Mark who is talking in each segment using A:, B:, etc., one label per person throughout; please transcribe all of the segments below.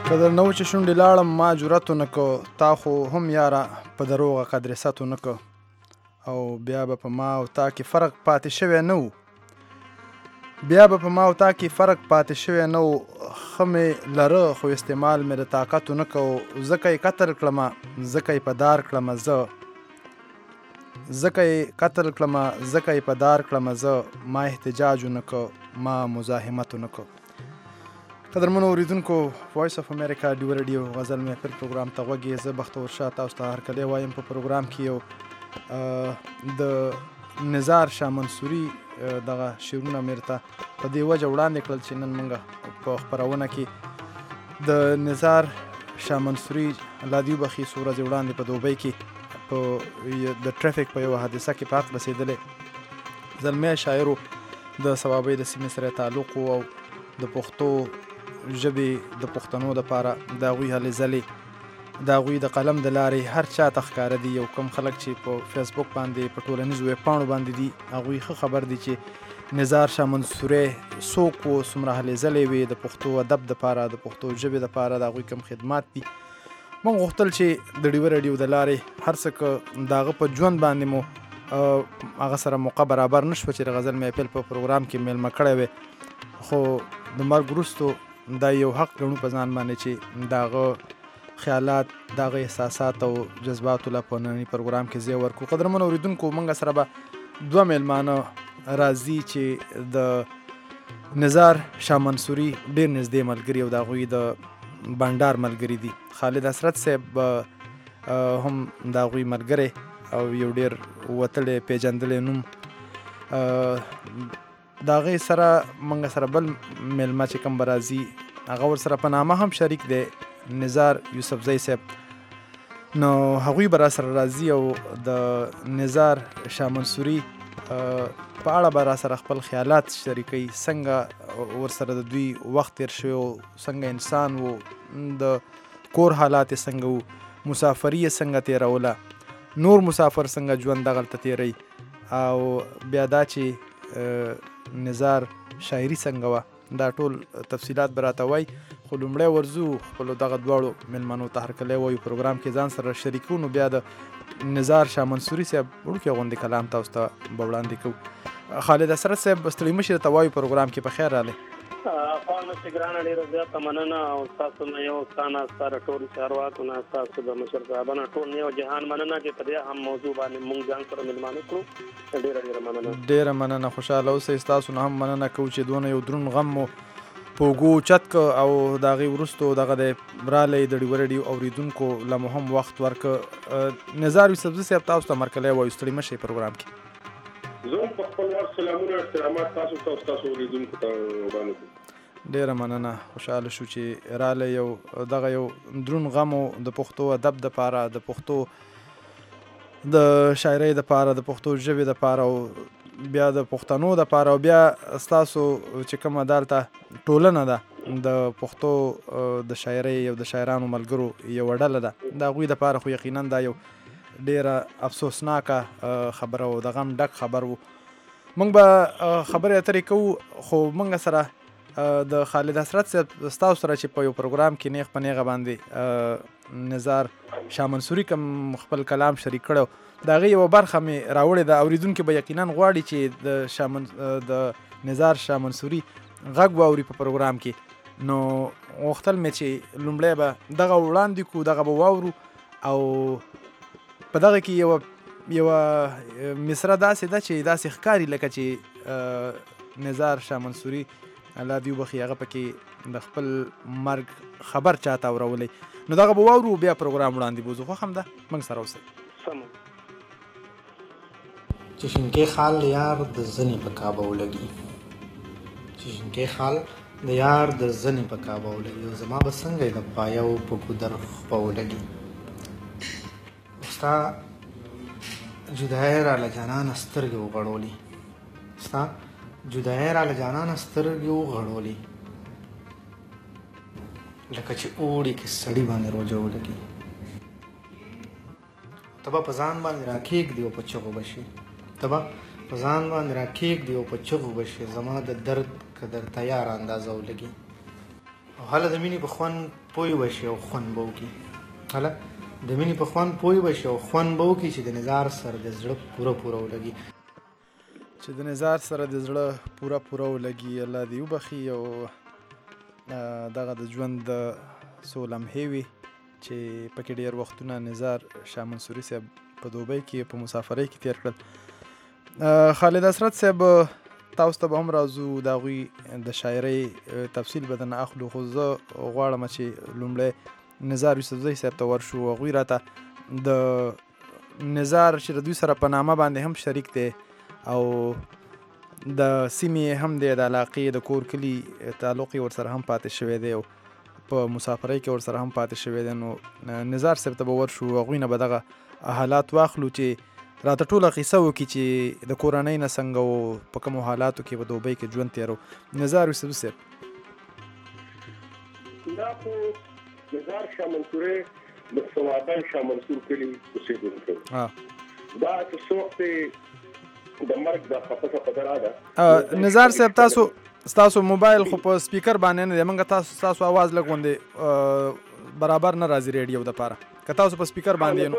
A: که درنه و چې شونډې لاړم ما جرأت ونه که، تا خو هم یاره په دروغه قدرست ونه که، او بیا به په ما او تا کې فرق پاتې شوی نه و. بیا به په ما او تا کې فرق پاتې شوی نه و. ښه مې لره خو استعمال مې د طاقت ونه که، ځکه یې قتل کړمه ځکه یې په دار کړمه زه، ځکه یې قتل کړمه ځکه یې په دار کړمه زه، ما احتجاج ونه که ما مزاحمت ونه که. قدرمنو اوریدونکو، وایس اف امریکا ډیو رادیو غزل محفل پروګرام ته غوږ یې. زه بختور شاه تاسو ته هرکلی وایم. په پروګرام کې یو د نزار شاه منصوري دغه شعرونه مې ورته په دې وجه وړاندې کړل چې نن موږ په خپرونه کې د نزار شاه منصوري الله دې وبخي څو ورځې وړاندې په دوبۍ کې په د ټرافیک په یوه حادثه کې په حق رسېدلی زلمی شاعر د صوابۍ د سیمې سره تعلق و، او د پښتو ژبې د پښتنو دپاره د هغوی هلې ځلې د هغوی د قلم د لارې هر چا ته ښکاره دي. یو کم خلک چې په فیسبوک باندې په ټولنیزو ویبپاڼو باندې دي هغوی ښه خبر دي چې نزار شاه منصوري څوک و، څومره هلې ځلې وې د پښتو ادب دپاره د پښتو ژبې دپاره د هغوی کم خدمات دي. موږ غوښتل چې د ډیوه رادیو د لارې هر څه که د هغه په ژوند باندې مو هغه سره موقع برابر نه شوه چې د غزل محفل په پروګرام کې میلمه کړی وی، خو د مرګ وروستو دا یو حق ګڼو په ځان باندې چې د هغه خیالات د هغه احساسات او جذباتو له په ننني پروګرام کې ځای ورکړو. قدرمنو اورېدونکو، موږ سره به دوه میلمانه راځي چې د نزار شاه منصوري ډېر نږدې ملګري او د هغوی د بانډار ملګري دي. خالد حسرت صاحب هم د هغوی ملګری او یو ډېر وتلی پیژندلی نوم. د هغې سره موږ سره بل میلمه چې کوم به راځي هغه ورسره په نامه هم شریک دی، نزار یوسفزی صاحب. نو هغوی به را سره راځي او د نزار شاه منصوري په اړه به را سره خپل خیالات شریکوي، څنګه ورسره د دوی وخت تیر شوی و، څنګه انسان و، د کور حالات یې څنګه و، مسافري یې څنګه تیروله، نور مسافر څنګه ژوند دغلته تیروي، او بیا دا چې نزار شاعري څنګه وه، دا ټول تفصیلات به راته وایي. خو لومړی ورځو خپلو دغه دواړو میلمنو ته هرکلی وایو، پروګرام کې ځان سره شریکو. نو بیا د نزار شاه منصوري صاحب وړوکی غوندې کلام تاسو ته به وړاندې کوو. خالد حسرت صاحب ستړي مه شئ، درته وایو پروګرام کې په خیر راغلی.
B: خواله چې ګرانه ډېره زیاته مننه، او ستاسو نه یو ستانه ستا د ټولو چارواکو نه، ستاسو د مشر صاحبانو ټول یو جهان مننه چې په دې هم موضوع باندې موږ ځان سره میلمانه کړو. ډېره مننه. ډېره مننه، خوشحاله اوسئ. ستاسو نه هم مننه کوو چې دونه یو دروند غم مو په اوږو چت که، او د هغې وروستو دغه دی رالی د ډیوه رادیو اورېدونکو له مو هم وخت ورکه. نزار یوسفزي صاحب تاسو ته مرکلی وایو، ستړي مه شئ پروګرام کې.
C: زه هم په خپل وخت سلامونه احترامات تاسو ته او ستاسو اورېدونکو ته وړاندې کوم.
A: ډېره مننه، خوشحاله شو چې رالی. یو دغه یو دروند غم و د پښتو ادب دپاره، د پښتو د شاعرۍ دپاره، د پښتو ژبې دپاره، او بیا د پښتنو دپاره، او بیا ستاسو چې کومه دلته ټولنه ده د پښتو د شاعرۍ او د شاعرانو ملګرو یوه ډله ده، د هغوی دپاره خو یقینا دا یو ډېره افسوسناکه خبره و، د غم ډک خبر و. موږ به خبرې اترې کوو، خو موږ سره د خالد حسرت صاحب ستاسو سره چې په یو پروګرام کې نیغ په نیغه باندې نزار شاه منصوري کوم خپل کلام شریک کړی، د هغې یوه برخه مې راوړې ده. اورېدونکي به یقینا غواړي چې د نزار شاه منصوري غږ واوري په پروګرام کې. نو غوښتل مې چې لومړی به دغه وړاندې کړو، دغه به واورو، او په دغه کې یوه مصره داسې ده چې داسې ښکاري لکه چې نزار شاه منصوري الله دې وبخي هغه پکې د خپل مرګ خبر چاته اورولی. نو دغه به واورو، بیا پروګرام وړاندې بوځو. خوښ هم ده، موږ سره اوسئ.
D: چې شینکۍ خال د یار د زنې په کعبه ولګي، چې شینکۍ خال د یار د زنې په کعبه ولګي، او زما به څنګه د پایو په ګودر خپه ولګي. ستا جدایي راله جانانه سترګې وغړولي، ستا جدایي راله جانانه سترګې وغړولي، لکه چې اوړي کې سړي باندې روژه ولګي. ته به په ځان باندې راکېږدي او په چغو به شي، ته به په ځان باندې راکېږدي او په چغو به شي، زما د درد که درته یاره اندازه ولګي. او هله د مینې په خوند پوه وشي او خوند به وکړي. هله د مینې په خوند پوه وشي او خوند به وکړي چې د نظار سره د زړه پوره ولګي.
A: چې د نظار سره د زړه پوره ولګي. الله دې وبخي او دغه د ژوند د څو لمحې وي چې پکې ډېر وختونه نظار شاه منصوري صاحب په دوبۍ کې په مسافرۍ کې تېر کړل. خالد اسرت صاحب تاسو ته به هم راځو، د هغوی د شاعرۍ تفصیل به درنه اخلو، خو زه غواړم چې لومړی نظار یوسفزۍ صاحب ته ورشو. هغوی راته د نظار چې د دوی سره په نامه باندې هم شریک دی او د سیمې هم دی، د علاقې د کور کلي تعلق یې ورسره هم پاتې شوی دی او په مسافرۍ کې ورسره هم پاتې شوی دی. نو نظار صاحب ته به ورشو، هغوی نه به دغه حالات واخلو چې راته ټوله قصه وکړي چې د کورنۍ نه څنګه و، په کومو حالاتو کې په دوبۍ کې ژوند تېرو. نظار یوسفزي صاحب
C: دا خو نظار شاه منصوري د سوادان شاه منصور کلي اوسېدونکی دا چې څه وخت د مرګ د خفته په درا ده.
A: نظار صاحب ستاسو موبایل خو په سپیکر باندې نه دی، موږ ستاسو आवाज لږ غوندې برابر نه راځي ریډیو دپاره. که تاسو په سپیکر باندې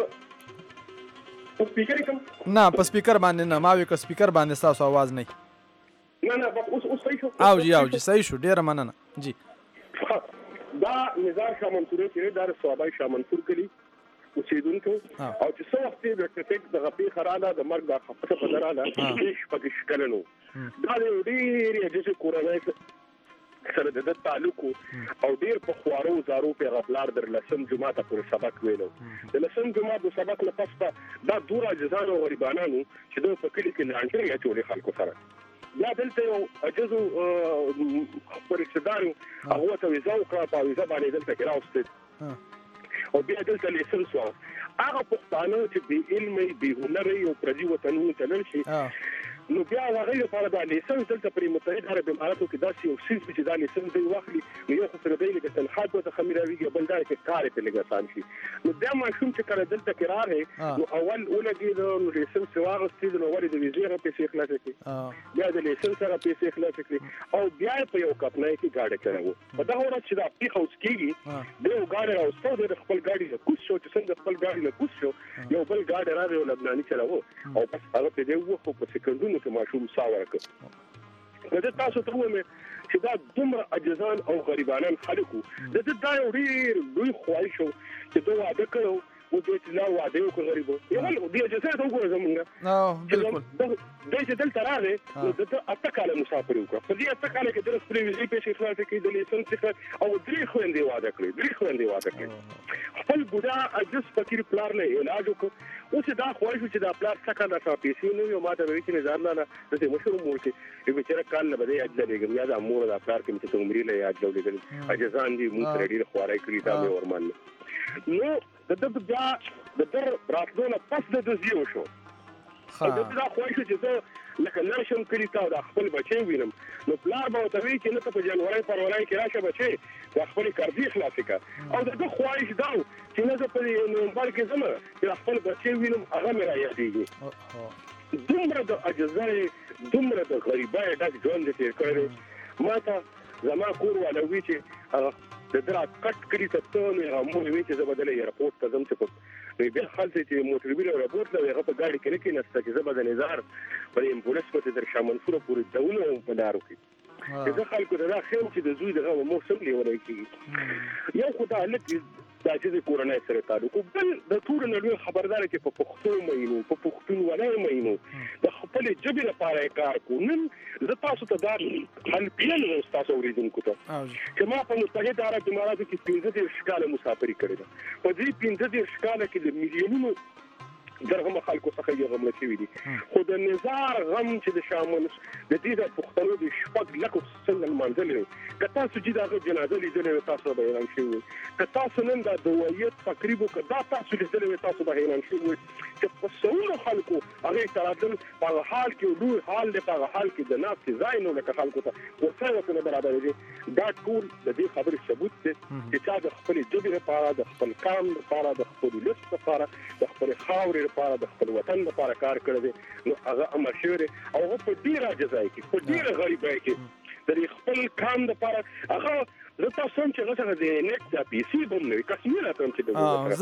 C: په سپیکر کوم
A: نه په سپیکر باندې نه ما وی که سپیکر باندې ستاسو आवाज نه
C: نه اوس صحیح شو.
A: او جی صحیح شو، ډېره مننه جی.
C: دا نظار شاه منصوري چې دا سوادای شاه منصور کلي اوسېدونکو او چې څه وخت د ټیک د غپی خراله د مرګ د خپته په دراله هیڅ پکې شکلنو. دا ډېر یې چې کورنۍ سره د تعلق او ډېر په خوارو زارو په غفلار در لسم جمعه ته پر سبق ویلو. د لسم جمعه د سبق نه پس دا دورا جزان او غریبانو چې دوی په کلی کې لانجه اچولې خلکو سره یا دلته یو عجزو پرېښدارو هغه ته ویزا وکړه، په ویزا باندې دلته کې راوستل او بیا دلته لیسنس و. هغه پښتانه چې بې علمه بې هنره او پردي وطنونو ته لاړ شي نو بیا هغه لپاره دا لیسنس دلته پر متحده عرب اماراتو کې داسې یو څیز چې دا لیسنس دی واخلي نو یو خو سره دی لکه تنخوا ته خمیراویږي، بل دا چې کار ته لږ آسان شي. نو بیا ماشوم چې کله دلته کې راغی نو اول ولګېد نو لیسنس واغستې نو ولې د ویزې هغه پیسې خلاص کړې، بیا د لیسنس هغه پیسې خلاص کړې او بیا په یو کپنای کې گاډي چلاوه. په دغه ورځ چې دا پیښه وسکېږي د یو ګاډي راوستو د خپل ګاډي له کوڅ شو چې څنګه خپل ګاډي له کوڅ شو یو بل ګاډي راغی او لبناني چلاوه او بس هغه په دې وخت په سکندونو کې ماشوم ساورکه. زه تاسو ته وایم چې دا دومره عجزان او غریبانان خلکو د دا یو ډېر لوی خواهش و چې دوی واده کړو او دوی چې لا واده وکړو غریبو یو د عجزه ته وګوره زمونږ بالکل دوی چې دلته راغی نو دلته اته کاله مسافري وکړه. په دې اته کاله کې د خپلې ویزې پیسې خلاصې کړې، د لیسنس څخه او درې خویندې واده کړې. خپل بوډا عجز فقیر پلار له علاج وکړو. اوس دا خواهش چې دا پلار څه کاله را پیسې نو یو ماته وایي چې نظام نه د مشهور مور کې یو بیچاره کال نه بده اجازه لګم یا د مور د پلار کې چې عمرې له اجازه لګل اجازان دي مو سره ډیر خوارای کړی دا مې ورمان نو د بیا د در راتلو نه پس د زیو شو. دا خواهش چې زه لکه نشم کړی تا د خپل بچي وینم نو پلار به ته وی چې نه ته په جنوري فروری کې راشه بچي د خپل قرضې خلاص کړه او د خواهش دا چې نه زه په نومبر کې زما چې خپل بچي وینم هغه مې را یادېږي. دومره د عجزۍ دومره د غریبۍ ډک ژوند تېر کړی. ما ته زما کور والا وی چې د درا کټ کړی ته نو هغه مو وی چې زه بدله ایرپورټ ته ځم چې بیا خلک چې موټر ویل او رپورټ له هغه په گاډي کې نه نسته چې زه به د نظار په امبولانس په در شاه منصور پورې دونه په لارو کې زه خلکو ته دا خیم چې د زوی دغه موسم لیولای کېږي. یو خو دا هلک دا چې د کورنۍ سره تعلق بل د ټول نړۍ خبردار چې په پښتو مینو په پښتونولۍ مینو د خپل ژبې لپاره کار کو. نن زه تاسو ته دا حل پیل تاسو اوریدونکو ته چې ما په متحده عرب اماراتو کې 15 کاله مسافري کړې ده. په دې 15 کاله کې د میلیونونو درهم خلکو څخه یې غمله شوي دي خو د نظار غم چې د شامل د دې د پښتنو د شپږ لکو څنګه لمانځلې که تاسو چې د هغه جنازه لیدلې تاسو به حیران شوي که تاسو نن د دوایت تقریبا که دا تاسو لیدلې تاسو به حیران شوي چې په څومره خلکو هغې ته راتلل په هغه حال کې لوی حال دی په هغه حال کې د ناستې ځای نه لکه خلکو ته ورسره ورته نه برابر دي. دا ټول د دې خبرې ثبوت دی چې چا د خپلې ژبې لپاره د خپل قام لپاره د خپل ولس لپاره د خپلې خاورې لپاره د خپل وطن لپاره کار کړی دی نو هغه امر شوی دی او هغه په ډېره عجزۍ کې په ډېره غریبۍ کې د خپل کام لپاره هغه زه تاسو هم چې هغه د نیټ د پیسي بم نه کسمیر اتم چې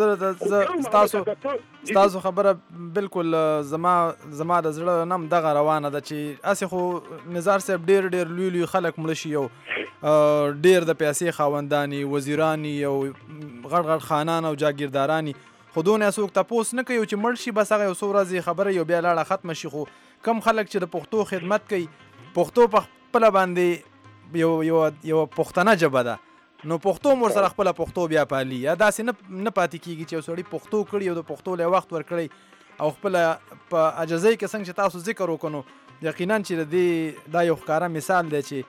A: تاسو خبره بالکل زما د زړه نم دغه روانه ده چې اسې خو نظار صاحب ډېر لوی خلک مړه شي او ډېر د پیسې خاوندانی وزیرانی او غړ خانان او جاگیردارانی خو دونه څوک تاسو نه کوي چې مړ شي بس هغه یو څو ورځې خبره یو بیا لاړه ختم شي خو کم خلک چې د پښتو خدمت کوي پښتو په خپل باندې یو پښتنه ژبه ده نو پښتو مور سره خپل پښتو بیا پالي یا داسې نه پاتې کیږي چې سړی پښتو کړي او د پښتو له وخت ورکړي او خپل په اجازه کې څنګه چې تاسو ذکر وکړو یقینا چې دا یو ښکاره مثال دی چې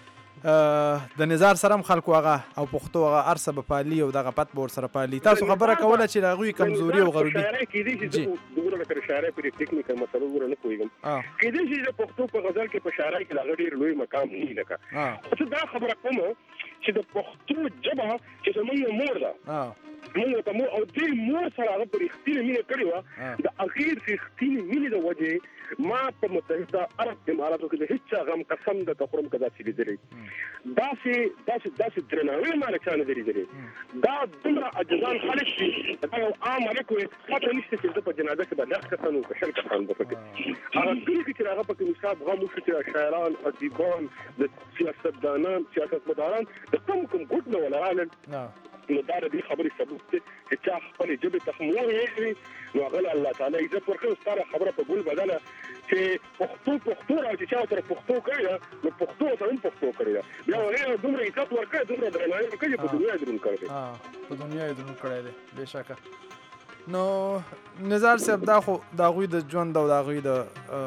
A: د نظار سره هم خلکو هغه او پښتو هغه ارسه به پالي او دغه پت بور سره پالي تاسو خبره کوله چې هغوی کمزوري او غروبي
C: دغه لکه شاعري په ټیکنیکل مسلو ور نه کوم کېدې چې د پښتو په غزل کې په شاعري کې لغړي لوی مقام نه لکه څه دا خبره کوم چې د پښتو ژبه چې زموږ مور ده موږ ته مو او دې مور سره هغه پرختینه مینه کړې و د اخیر پرختینه مینه د وجه ما په متحده عرب اماراتو کې د هیڅ غم قسم د تخرم کدا چې لیدلې داسې درناوی ما نه چانه لیدلې دا دومره اجزان خالص دي دا یو عام اړیکو پته نشته چې په جنازه کې باندې کسانو په شل کسان وکړي هغه چې هغه په مثال غو چې شاعران ادیبان د سیاستمداران د کوم ګډ نه ولران نو دا د خبرې ثبوت دی چې چا خپل ژبې تخمور یې نو هغه الله تعالی عزت ورکړي ستاره خبره په ګول بدله چې پښتو راځي چې تر پښتو کوي نو پښتو ته هم پښتو کوي بیا هغه دومره عزت ورکړي دومره درناوی کوي په دنیا درون کړي
A: په دنیا درون کړي دی بهشکه نو نظار صاحب دا خو دا غوي د ژوند او دا غوي د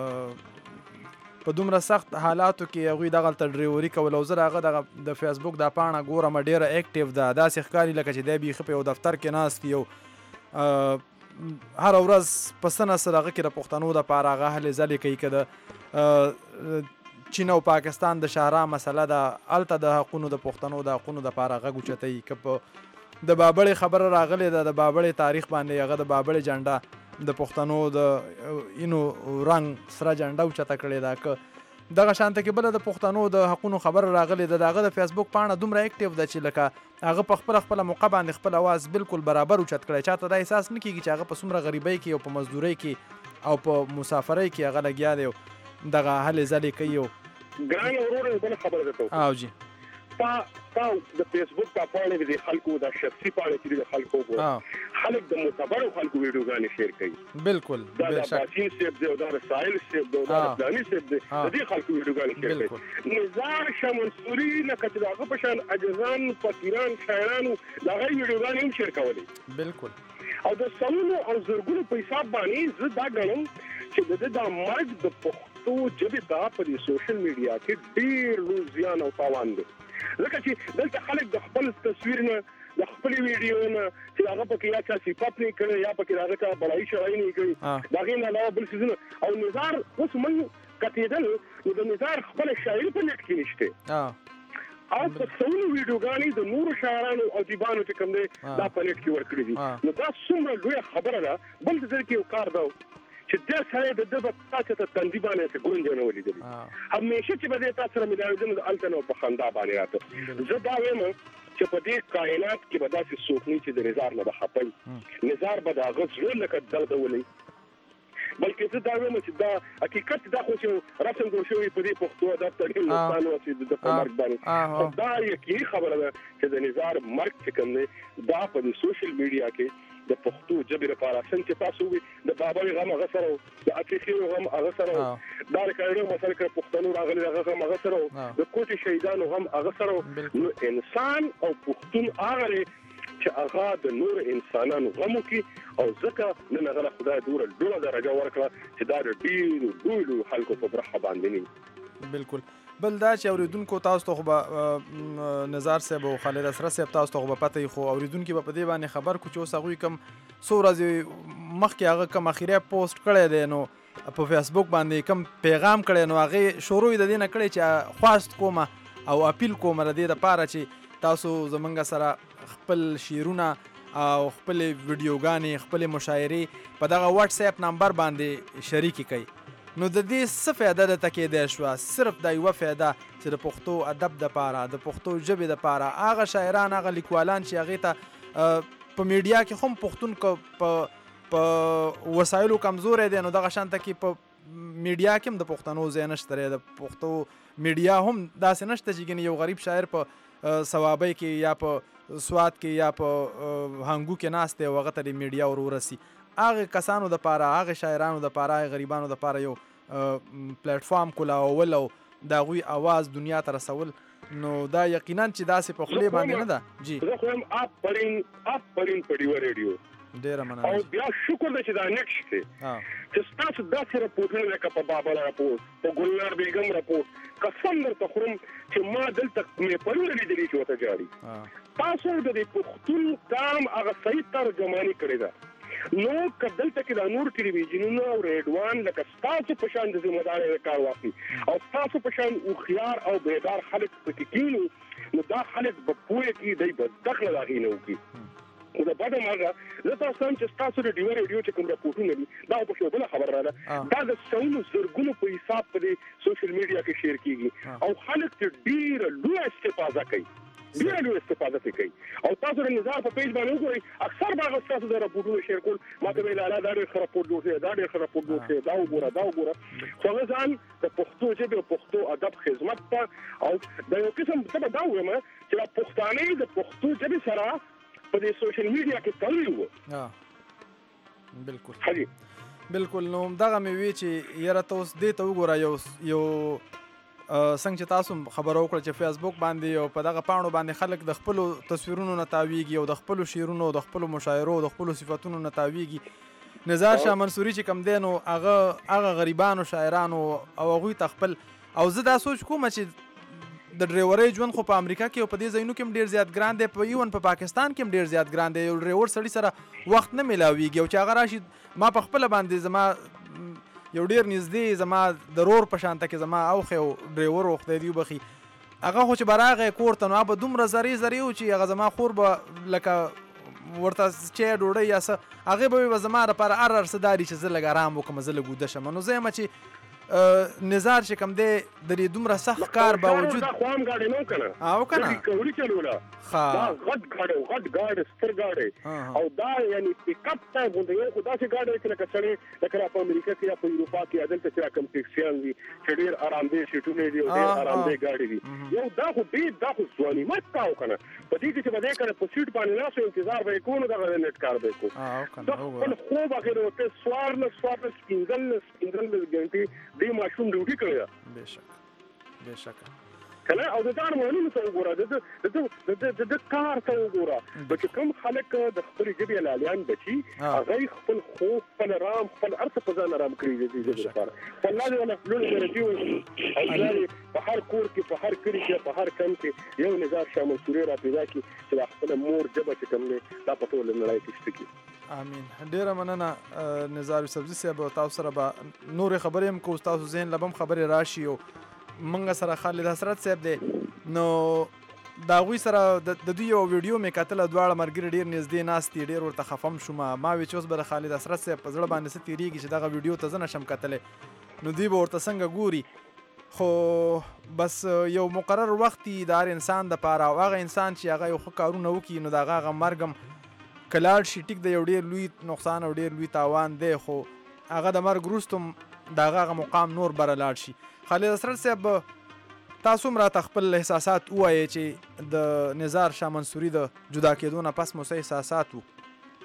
A: په دومره سخت حالاتو کې هغوی دغه ډریوري کول او زه هغه د فیسبوک دا پاڼه ګورم ډېره اکټیو ده داسې ښکاري لکه چې دی بیخي په یو دفتر کې ناست یو هره ورځ په څه نه څه هغه کې د پښتنو دپاره هغه هلې ځلې کوي که د چین او پاکستان د شاهراه مسله ده هلته د حقونو د پښتنو د حقونو دپاره غږ اوچتوي که په د بابړې خبره راغلې ده د بابړې تاریخ باندې هغه د بابړې جنډه د پښتنو د اینو رنګ سره جنډه اوچته کړې ده که دغه شانته کې بله د پښتنو د حقونو خبره راغلې ده د هغه د فیسبوک پاڼه دومره اکټیو ده چې لکه هغه په خپله موقع باندې خپل اواز بالکل برابر اوچت کړی چاته دا احساس نه کېږي چې هغه په څومره غریبۍ کې او په مزدورۍ کې او په مسافرۍ کې هغه لګیا دی دغه هلې ځلې کوي
C: ګران ورور بل خبره ده
A: او جی
C: تا د فیسبوک په پاڼه کې د خلکو د شخصي پاڼه کې د خلکو خلک د معتبرو خلکو ویډیوګانې شیر کوي
A: بالکل
C: دا د باسین سیب دی او دا د ساحل سیب دی او دا د دانی سیب دی د دې خلکو ویډیوګانې شیر کوي نظار شاه منصوري لکه چې هغه په شان اجزان فقیران شاعرانو دغه ویډیوګانې هم شیر کولې
A: بالکل
C: او د سمونو او زرګونو په حساب باندې زه دا ګڼم چې د مرګ د پښتو ژبې ته په سوشل میډیا کې ډېر لوی زیان او تاوان دی ځکه چې دلته خلک د خپل تصویر نه د خپل ویډیو نه چې هغه پکې یا چا صفات نه کړي یا پکې هغه چا بړای شوی نه کړي دا غي نه علاوه بل څه او نظار اوس موږ کتیدل نو د نظار خپل شاعري په نت کې نشته او په څونو ویډیوګانې د نورو شاعرانو او دیبانو چې کوم دی دا په نت کې ورکړي دي نو دا څومره لوی خبره ده بل څه کې یو کار ده چې دا سره د دغه تاسو ته تندې باندې څه ګونځ نه ولیدل همیشه چې به تاسو سره ملایو د الټنو په خندا باندې راته زه دا وایم چې په دې کائنات کې به داسې څوک نه چې د نظار نه بخپل نظار به دا غوښ لکه دغه ولې بلکې زه دا وایم چې دا حقیقت دا خو چې رسم جوړ شوی په دې پښتو ادب ته هندستان او چې د مرګ باندې دا یقیني خبره ده چې د نظار مرګ چې کوم دی دا په سوشل میډیا کې د پښتو ژبې لپاره څنګه تاسو وي د بابړې غم هغه سره د اټیخي غم هغه سره دا کارونه مثلا کې پښتنو راغلي هغه غم هغه سره د کوټي شهیدانو غم هغه سره نو انسان او پښتون هغه چې هغه د نور انسانانو غمو کې او ځکه نن هغه خدای دوره ډوله درجه ورکړه چې دا ډېر ډول خلکو په برخه باندې نه
A: بالکل بل دا چې اوریدونکو تاسو ته خو به نظار صاحب او خالد اسرا صاحب تاسو ته خو به پته خو اوریدونکو به په دې باندې خبر کو چې اوس هغوی کم څو ورځې مخکې هغه کم اخیری پوسټ کړی دی نو په فیسبوک باندې کم پیغام کړی نو هغې شروع یې د دې نه کړی چې خواست کومه او اپیل کومه د دې دپاره چې تاسو زمونږ سره خپل شعرونه او خپل ویډیوګانې خپل مشاعرې په دغه واتس اپ نمبر باندې شریکې کړئ نو د دې څه فایده درته کېدی شوه؟ صرف دا یوه فایده چې د پښتو ادب دپاره د پښتو ژبې دپاره هغه شاعران هغه لیکوالان چې هغې ته په میډیا کې هم پښتون په وسایلو کمزوری دی، نو دغه شانته کې په میډیا کې هم د پښتنو ځای نشته دی، د پښتو میډیا هم داسې نشته چې ګنې یو غریب شاعر په صوابۍ کې یا په سوات کې یا په هنګو کې ناست دی او هغه ته د میډیا ورسي. هغې کسانو دپاره، هغې شاعرانو دپاره، هغې غریبانو دپاره یو پلیټفارم کولاول او د هغوی اواز دنیا ته رسول، نو دا یقینا چې داسې په خولې باندې نه ده. جی
C: زه خو هم آفرین په ډیوه ریډیو
A: ډېره مننه.
C: او بیا شکر ده چې دا نټ شته چې ستاسو داسې راپورټونه لکه په بابل راپورټ، په ګلنار بیګم راپورټ، قسم درته خورم چې ما دلته مې پرونه لیدلي چې ورته جاړي. تاسو د دې پښتون کام هغه صحیح ترجماني کړې ده. نو که دلته کې د نور ټلویزیونونو او ریډوان لکه ستاسو په شان د ذمهدارۍ کار واخلي او ستاسو په شان هوښیار او بیدار خلک پکې کینو، نو دا خلک به پوه کړي، دی به دخله د هغې نه وکړي. خو د بده مرغه زه تاسو هم چې ستاسو د ډیوه ریډیو چې کوم راپورټونه دي دا په یوه بله خبره راده، دا د سلونو زرګونو په حساب په دې سوشل میډیا کې شیر کېږي او خلک ترې ډېره لویه استفاده کوي، ډېره لویه استفاده ترې کوي. او تاسو د نظار په پیج باندې وګورئ، اکثر به هغه ستاسو د راپورټونو شیر کول، ما ته ویل لالا دا ډېر ښه راپورټ جوړ شوی، دا ډېر ښه راپورټ جوړ شوی، دا وګوره دا وګوره. خو هغه ځان د پښتو ژبې او پښتو ادب خدمت ته او د یو قسم زه به دا ووایم چې دا پښتانه د پښتو ژبې سره په دې سوشل میډیا کې تړلي وو.
A: بالکل
C: حاجي
A: بالکل. نو دغه مې وی چې یاره ته اوس دې ته وګوره، یو څنګه چې تاسو خبره وکړه چې فیسبوک باندې او په دغه پاڼو باندې خلک د خپلو تصویرونو نه تاویږي او د خپلو شعرونو او د خپلو مشاعرو او د خپلو صفتونو نه تاویږي. نزار شاه منصوري چې کم دی نو هغه غریبانو شاعرانو او هغوی ته خپل، او زه دا سوچ کوم چې د ډریورۍ ژوند خو په امریکا کې او په دې ځایونو کې هم ډېر زیات ګران دی، په ایون په پاکستان کې هم ډېر زیات ګران دی. یو ډریور سړي سره وخت نه میلاویږي او چې هغه راشي، ما په خپله باندې زما یو ډېر نږدې زما د رور په شانته کې زما اوښی او ډریور و خدای دې وبخي، هغه خو چې به راغی کور ته نو هغه به دومره زرې و چې هغه زما خور به لکه ورته چای ډوډۍ یا څه هغې به وي زما دپاره هر څه داري چې زه لږ ارام وکړم، زه لږ ویده شم. نو زه یم چې نظار چې کوم دی د دې دومره سخت کار باوجود
C: دا خو هم ګاډی نه و که نه،
A: او که نه
C: ریکوري چلوله، دا غټ ګاډی و، غټ ګاډی، ستر ګاډی، او دا یعنې پیکاپ ټایپ غوندې یو خو داسې ګاډی چې لکه سړی لکه را په امریکا کې یا په اروپا کې یا دلته چې را کوم ټیکسیان وي چې ډېر ارامدې سیټونه دي او ډېر ارامدې ګاډي دي، یو دا خو ډېر دا خو ځوانیمت کا و که نه، په دې کې چې به دی که نه په سیټ باندې ناست و انتظار به یې کوو نو دغه نیټ کار به یې کوو. د خپل خوب هغې ورته څوارلس پنځلس ګنټې دې ماشوم ډیوټي کړې ده.
A: بېشکه
C: که نه، او د ځان معلومو ته وګوره، د کار ته وګوره، چې کوم خلک د خپلې ژبې حلالیان بچي هغوی خپل خوب، خپل ارام، خپل هر څه په ځان ارام کړي دي د ژبې لپاره. خو الله دې ونه لوړې درجې ورکړي او الله دې په هر کور کې، په هر کلي کې، په هر کم کې یو نظار شاه منصوري را پیدا کړي چې دا خپله مور ژبه چې کوم دی دا په ټوله نړۍ کې شته کړي.
A: امین. ډیره مننه نظار یوسفزي صاحب، تاسو سره به نورې خبرې هم کوو، تاسو ذهن له به هم خبرې راشي. او منګه سره خالد حسرت صاحب دی، نو د هغوی سره د دوی یو ویډیو مې کتله، دواړه ملګري ډېر نږدې ناست دي، ډېر ورته خفه هم شومه. ما وی چې اوس به د خالد حسرت صاحب په زړه باندې څه تېرېږي چې دغه ویډیو ته زه نشم کتلی، نو دوی به ورته څنګه ګوري. خو بس یو مقرر وخت دی د هر انسان دپاره، او هغه انسان چې هغه یو ښه کارونه وکړي نو د هغه مرګ هم که لاړ شي ټیک د یو ډېر لوی نقصان او ډېر لوی تاوان دی، خو هغه د مرګ وروسته هم د هغه مقام نور بره لاړ شي. خالد حسرت صاحب، تاسو هم راته خپل احساسات ووایئ چې د نظار شاه منصوري د جدا کېدو نه پس مو څه احساسات وو؟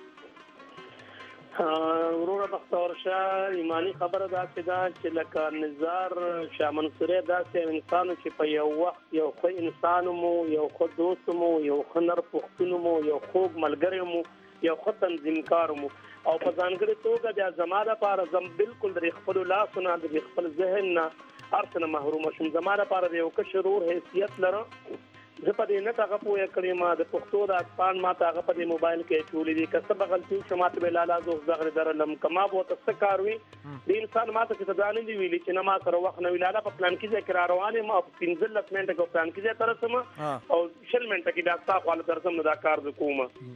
B: وروره بختور شاه، ایماني خبره داسې ده چې لکه نظار شاه منصوري داسې انسان چې په یو وخت یو ښه انسان مو، یو ښه دوست مو، یو ښه نر پښتون مو، یو خوږ ملګری مو، یو ښه تنظیمکار مو، او په ځانګړې توګه بیا زما دپاره زم بالکل د خپلو لاسو نه، د خپل ذهن نه هر څه نه محرومه شوم. زما دپاره د یو کشر ورور حیثیت لرم. زه په دې نټ هغه پوهه کړې ما د پښتو د اسپان ما ته هغه په دې موبایل کې اچولي دي، که څه به غلطي وشي ما ته به لالا زه اوس دغه درلم، که ما به ورته څه کار وي د انسان ما ته چې ته دا نه دي ویلي چې نه ما سره وخت نه وي، لالا په پلانکي ځای کې را روان یم او په 15 منټه کې پلانکي ځای ته رسم او 20 منټه کې بیا ستا خواله ته رسم، نو دا کار زه کوم.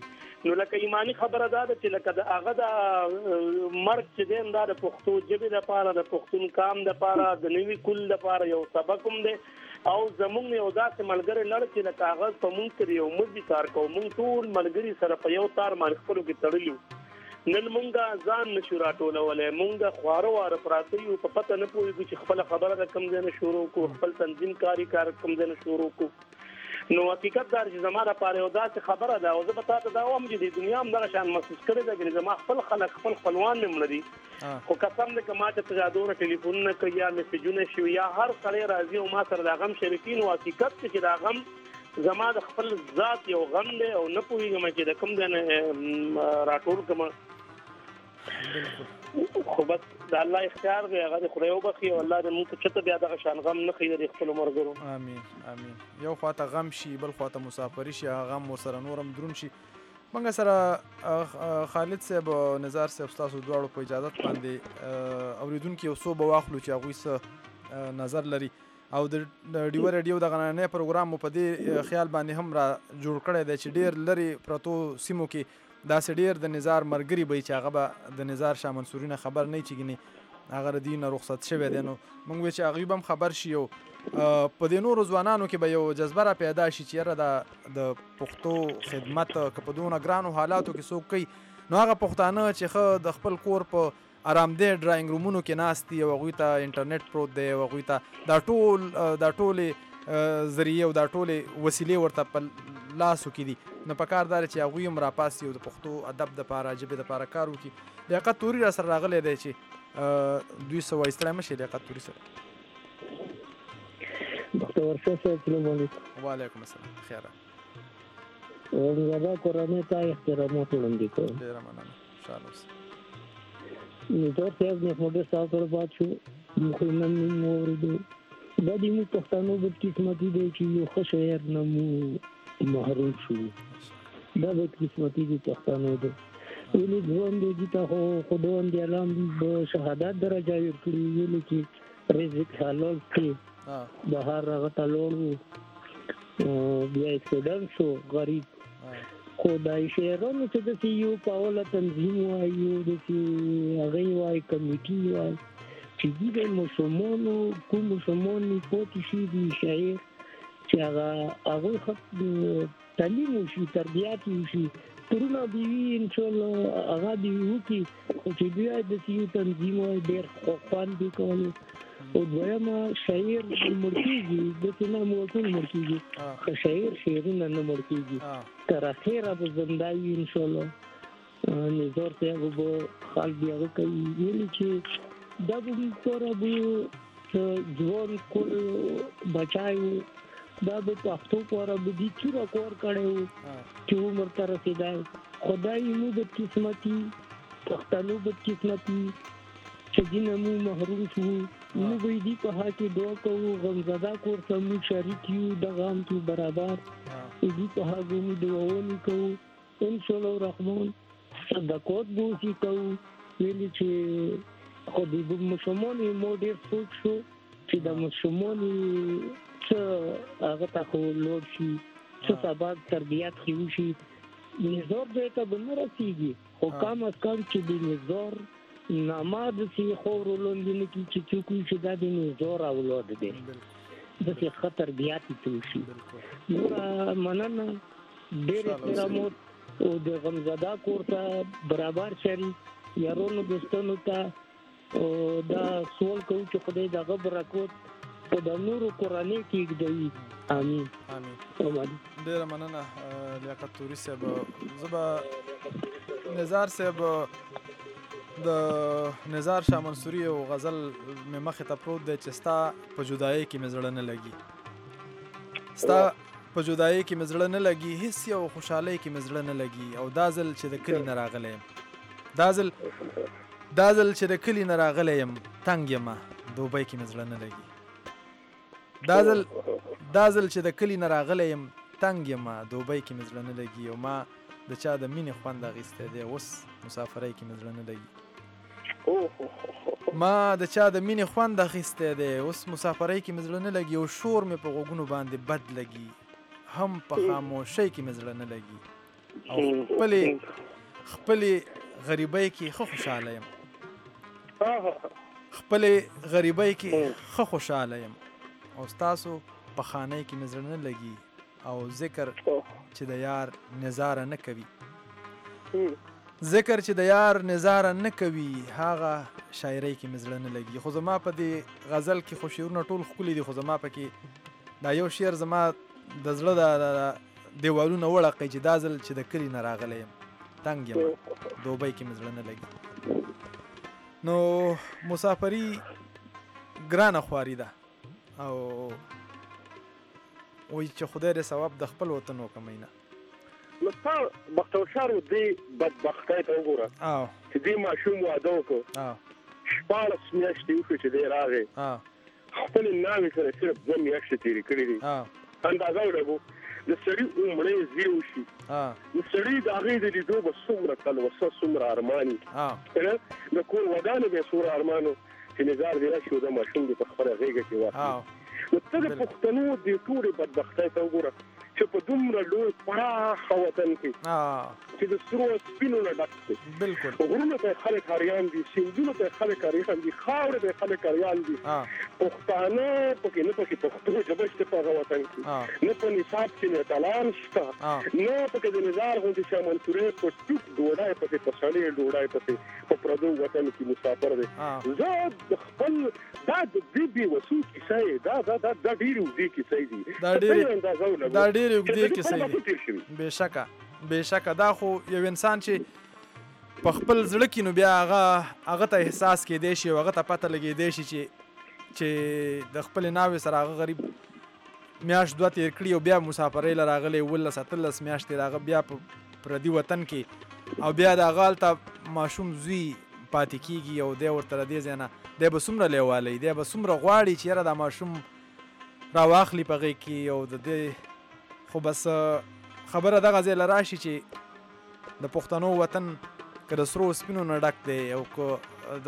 B: نو لکه ایمانی خبره ده چې لکه د هغه د مرګ چې دی دا د پښتو ژبې لپاره د پښتون قام لپاره د نوي کل لپاره یو سبق هم دی او زمونږ یو داسې ملګری لړ چې لکه هغه په مونږ کې یو مزي کار کوو مونږ ټول ملګري سره په یو تار باندې خپلو کې تړلي نن مونږه ځان نشو راټولولی مونږ خواره واره پراته یو په پته نه پوهېږو چې خپله خبره د کوم ځای نه شروع کړو خپل تنظیم کاري کار کوم ځای نه شروع کړو نو حقیقت دا چې زما لپاره یو داسې خبره ده او زه به تا ته دا وایم چې د دنیا همدغه شان محسوس کړی ده ګنې زما خپل خلک خپل خپلوان مې مړه دي خو قسم دی که ما ته تجادوره ټلیفونونه کوي یا میسیجونه شوي یا هر سړی راځي او ما سره دا غم شریکي نو حقیقت دی چې دا غم زما د خپل ذات یو غم دی او نه پوهېږم چې د کوم ځای نه راټول کړم خو بس د الله اختیار دی هغه د خدای وبخي او الله دې موږ ته چېرته بیا دغه شان غم نه ښیي د خپلو ملګرو
A: امین یو خواته غم شي بل خواته مسافري شي هغه غم ورسره نور هم دروند شي موږ سره خالد صاحب او نزار صاحب ستاسو دواړو په اجازت باندې اورېدونکي یو څو به واخلو چې هغوی څه نظر لري او د ډیوه ریډیو د غننی پروګرام مو په دې خیال باندې هم را جوړ کړی دی چې ډېر لرې پرتو سیمو کې داسې ډېر د نظار ملګري به چې هغه به د نظار شاه منصوري نه خبر نه چې ګینې هغه د دې نه رخصت شوی دی نو موږ وایو چې هغوی به هم خبر شي او په دې نورو ځوانانو کې به یو جذبه را پیدا شي چې یاره د پښتو خدمت که په دونه ګرانو حالاتو کې څوک کوي نو هغه پښتانه چې ښه د خپل کور په آرامدې ډرایینګ رومونو کې ناست دي او هغوی ته انټرنیټ پروت دی او هغوی ته دا ټولې ذریعې او دا ټولې وسیلې ورته په لاسو کې دي نو په کار دا چې هغوی هم راپاسي او د پښتو ادب دپاره ژبې دپاره کار وکړي لیاقت توري را سره راغلی دی چې دوی څه وایي ستړی مه شي لیاقت توري سره
E: ډاکټر ورشاه صاحب السلام علیکم
A: وعلیکم السلام خیره
E: زما کورنۍ ته احترامات وړاندې کوم
A: ډېره مننه خوشحاله اوسئ
E: نظار صاحب نیکمرغه ستاسو سره بات شو موږ نن واورېدو دا د موږ پښتانو بدقسمتي دی چې یو ښه شاعر نه مو محروم شو دا بدقسمتي د پښتانو دی ولې ځوان دی ته خو خدای دې علام به شهادت درجه ورکړي ولې چې رزق حلال کړي بهر هغه ته لوړ بیا اکسیډنټ شو غریب خو دا شعرونو چې داسې یو په اوله تنظیم وایي داسې هغوی وایي کمیټي وایي چې دوی د ماشومانو کوم ماشومان پاتې شي د شاعر چې هغوی ښه تعلیم وشي تربیات وشي کورونه دې وي انشاءالله هغه دې وکړي خو چې بیا داسې یو تنظیم وایي ډېر خوند دې کولی او دویمه شاعر مړ کېږي داسې نه مو ټول مړ کېږي ښه شاعر شعرونه نه مړ کېږي تر اخره به زنده وي انشاءالله نظار صاحب به خال بیا هغه کوي ولې چې دا به موږ پاره به ځوان کول بچای وو دا به پښتو پاره به دې چوره کور کړی وو چې عمر ته رسېدی خدای مو بدقسمتي پښتنو بدقسمتي چې دینه مو محروم شو موږ دې په حق کې دعا کوو غمزده کور ته موږ شریک یو د غم کې برابر دې په حق مو دعاونه کوو ان شاء الله الرحمن صدقات به وشي کوو ویلې چې خو دې ماشومان مو ډېر سوچ شو چې د ماشومان څه هغه ته خو لوړ شي څه سبا تربیت کې وشي نظار دې ته به نه رسېږي خو کم از کم چې د نظار نامه داسې خاورو لاندې نه کړي چې څوک وایي چې دا د نظار اولاد دی داسې ښه تربیت یې وشي نوره مننه ډېر احترامات او د غمزده کور ته برابر شریک یارانو دوستانو ته او دا سوال کوو چې خدای د هغه برکات په د نورو کورنۍ کې ایږدوي امین
A: ډېره مننه لیاقت توري صاحب زه به نظار صاحب د نظار شاه منصوري او غزل مې مخې ته پروت دی چې ستا په جدایۍ کې مې زړه نه لګي ستا په جدایۍ کې مې زړه نه لګي هیڅ یو خوشحالۍ کې مې زړه نه لګي او دا ځل چې د کلي نه راغلی یم دا ځل چې د کلي نه راغلی یم تنګ یمه دوبۍ کې مې زړه نه لګي دا ځل چې د کلي نه راغلی یم تنګ یمه دوبۍ کې مې زړه نه لګي او ما د چا د مینې خوند اخیستی دی اوس مسافرۍ کې مې زړه نه لګي ما د چا د مینې خوند اخیستی دی اوس مسافرۍ کې مې زړه نه لګي او شور مې په غوږونو باندې بد لګي هم په خاموشۍ کې مې زړه نه لګي او خپلې غریبۍ کې ښه خوشحاله یم خپلې غریبۍ کې ښه خوشحاله یم او ستاسو په خانۍ کې مې زړه نه لګي او ذکر چې د یار نظاره نه کوي ذکر چې د یار نظاره نه کوي هغه شاعرۍ کې مې زړه نه لګي خو زما په دې غزل کې خو شعرونه ټول ښکلي دي خو زما پکې دا یو شعر زما د زړه د دیوالونه وړقی چې دا ځل چې د کلي نه راغلی یم تنګ یم دوبۍ کې مې زړه نه لګي نو مسافري ګرانه خواري ده او وایي چې خدای دې ثواب د خپل وطن وکړی نه
C: نو ستا بختوشارو دې بدبختۍ ته وګوره چې دې ماشوم واده وکړو 14 میاشتې وشوې چې دی راغی خپلې ناوې سره صرف 2 میاشتې تېرې کړې دي اندازه ولګو د سړي عمرې زی وشي د سړي د هغې د لیدو به څومره تلوسه څومره ارماني د کور ودانو به یې څومره ارمانو چې نظار دې راشي او د ماشوم دې په خپله غېږه کې واخلي نو ته د پښتنو دې ټولې بدبختۍ ته وګوره چې په دومره لوی پراخه وطن کې چې د سرو سپینو نه ډک دی غرونو ته خلک حریان دي سیندونو ته خلک حریان دي خاورې ته خلک حریان دي پښتانه پکې نه پکې پښتو ژبه شته په هغه وطن کې نه په نصاب کې نه تالان شته نه پکې د نظار غوندې شاه منصورې په ټوک ډوډۍ پسې په سړې ډوډۍ پسې په پردو وطن کې مسافر دی زه د خپل دا د دې بېوسو کیسه یې دا ډېرې اوږدې کیسې دي
A: دا ډېرې اوږدې کیسې دي بېشکه دا خو یو انسان چې په خپل زړه کې نو بیا هغه ته احساس کېدی شي او هغه ته پته لګېدی شي چې د خپلې ناوې سره هغه غریب میاشت 2 تېر کړي او بیا مسافرۍ له راغلی 17-18 میاشتې د هغه بیا په پردي وطن کې او بیا د هغه هلته ماشوم زوی پاتې کېږي او دی ورته له دې ځای نه دی به څومره لیوالی دی به څومره غواړي چې یاره دا ماشوم راواخلي په غېږ کې او د دې خو بس خبره دغه ځای له راشي چې د پښتنو وطن که د سرو سپینو نه ډک دی او که د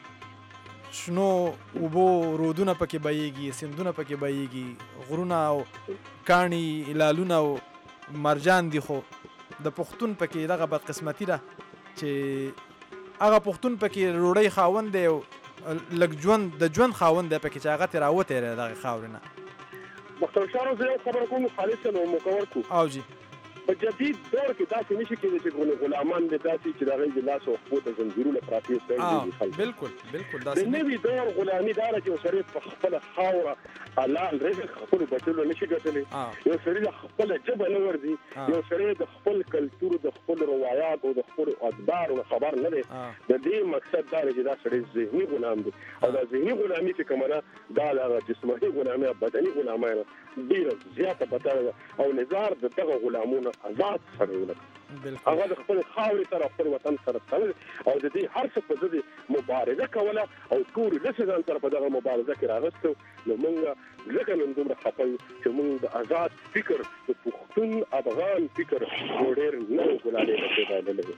A: شنو اوبو رودونه پکې بهیږي سیندونه پکې بهیږي غرونه او کاڼي لالونه او مرجان دي خو د پښتون پکې دغه بدقسمتي ده چې هغه پښتون پکې روړۍ خاوند دی او لږ د ژوند خاوند دی پکې چې هغه ترې راوتی دی دغې خاورې نه
C: مختلشانو زه یو خبره کوم خالصا او مکور کو
A: او جی
C: په جدید دور کې داسې نشي کېدای چې غلامان دې داسې چې د هغوی د لاس او پښو ته زنځیرونه پراته وي
A: بالکل
C: د نوي دور غلامي دا ده چې یو سړی په خپله خاوره حلال رزق خپلو بچو له نشي ګټلی یو سړي له خپله ژبه نه ورځي یو سړی د خپل کلتور د خپل روایات او د خپلو ادبارو نه خبر نه دی د دې مقصد دا دی چې دا سړی ذهني غلام دی او دا ذهني غلامي چې کومه ده دا د هغه جسماني غلامي او بدني غلامۍ نه ډېره زیاته بدله ده او نظار د دغه غلامونو آزاد سړی ولکه هغه د خپل خاورې سره خپل وطن سره تړلی او د دې هر څه په ضد مبارزه کوله او ټول لسې ځان سره په دغه مبارزه کې راغستو نو موږ ځکه نن دومره خفه یو چې موږ د آزاد فکر د پښتون افغان فکر یو ډېر نوی ګلالې ته پیدایدلی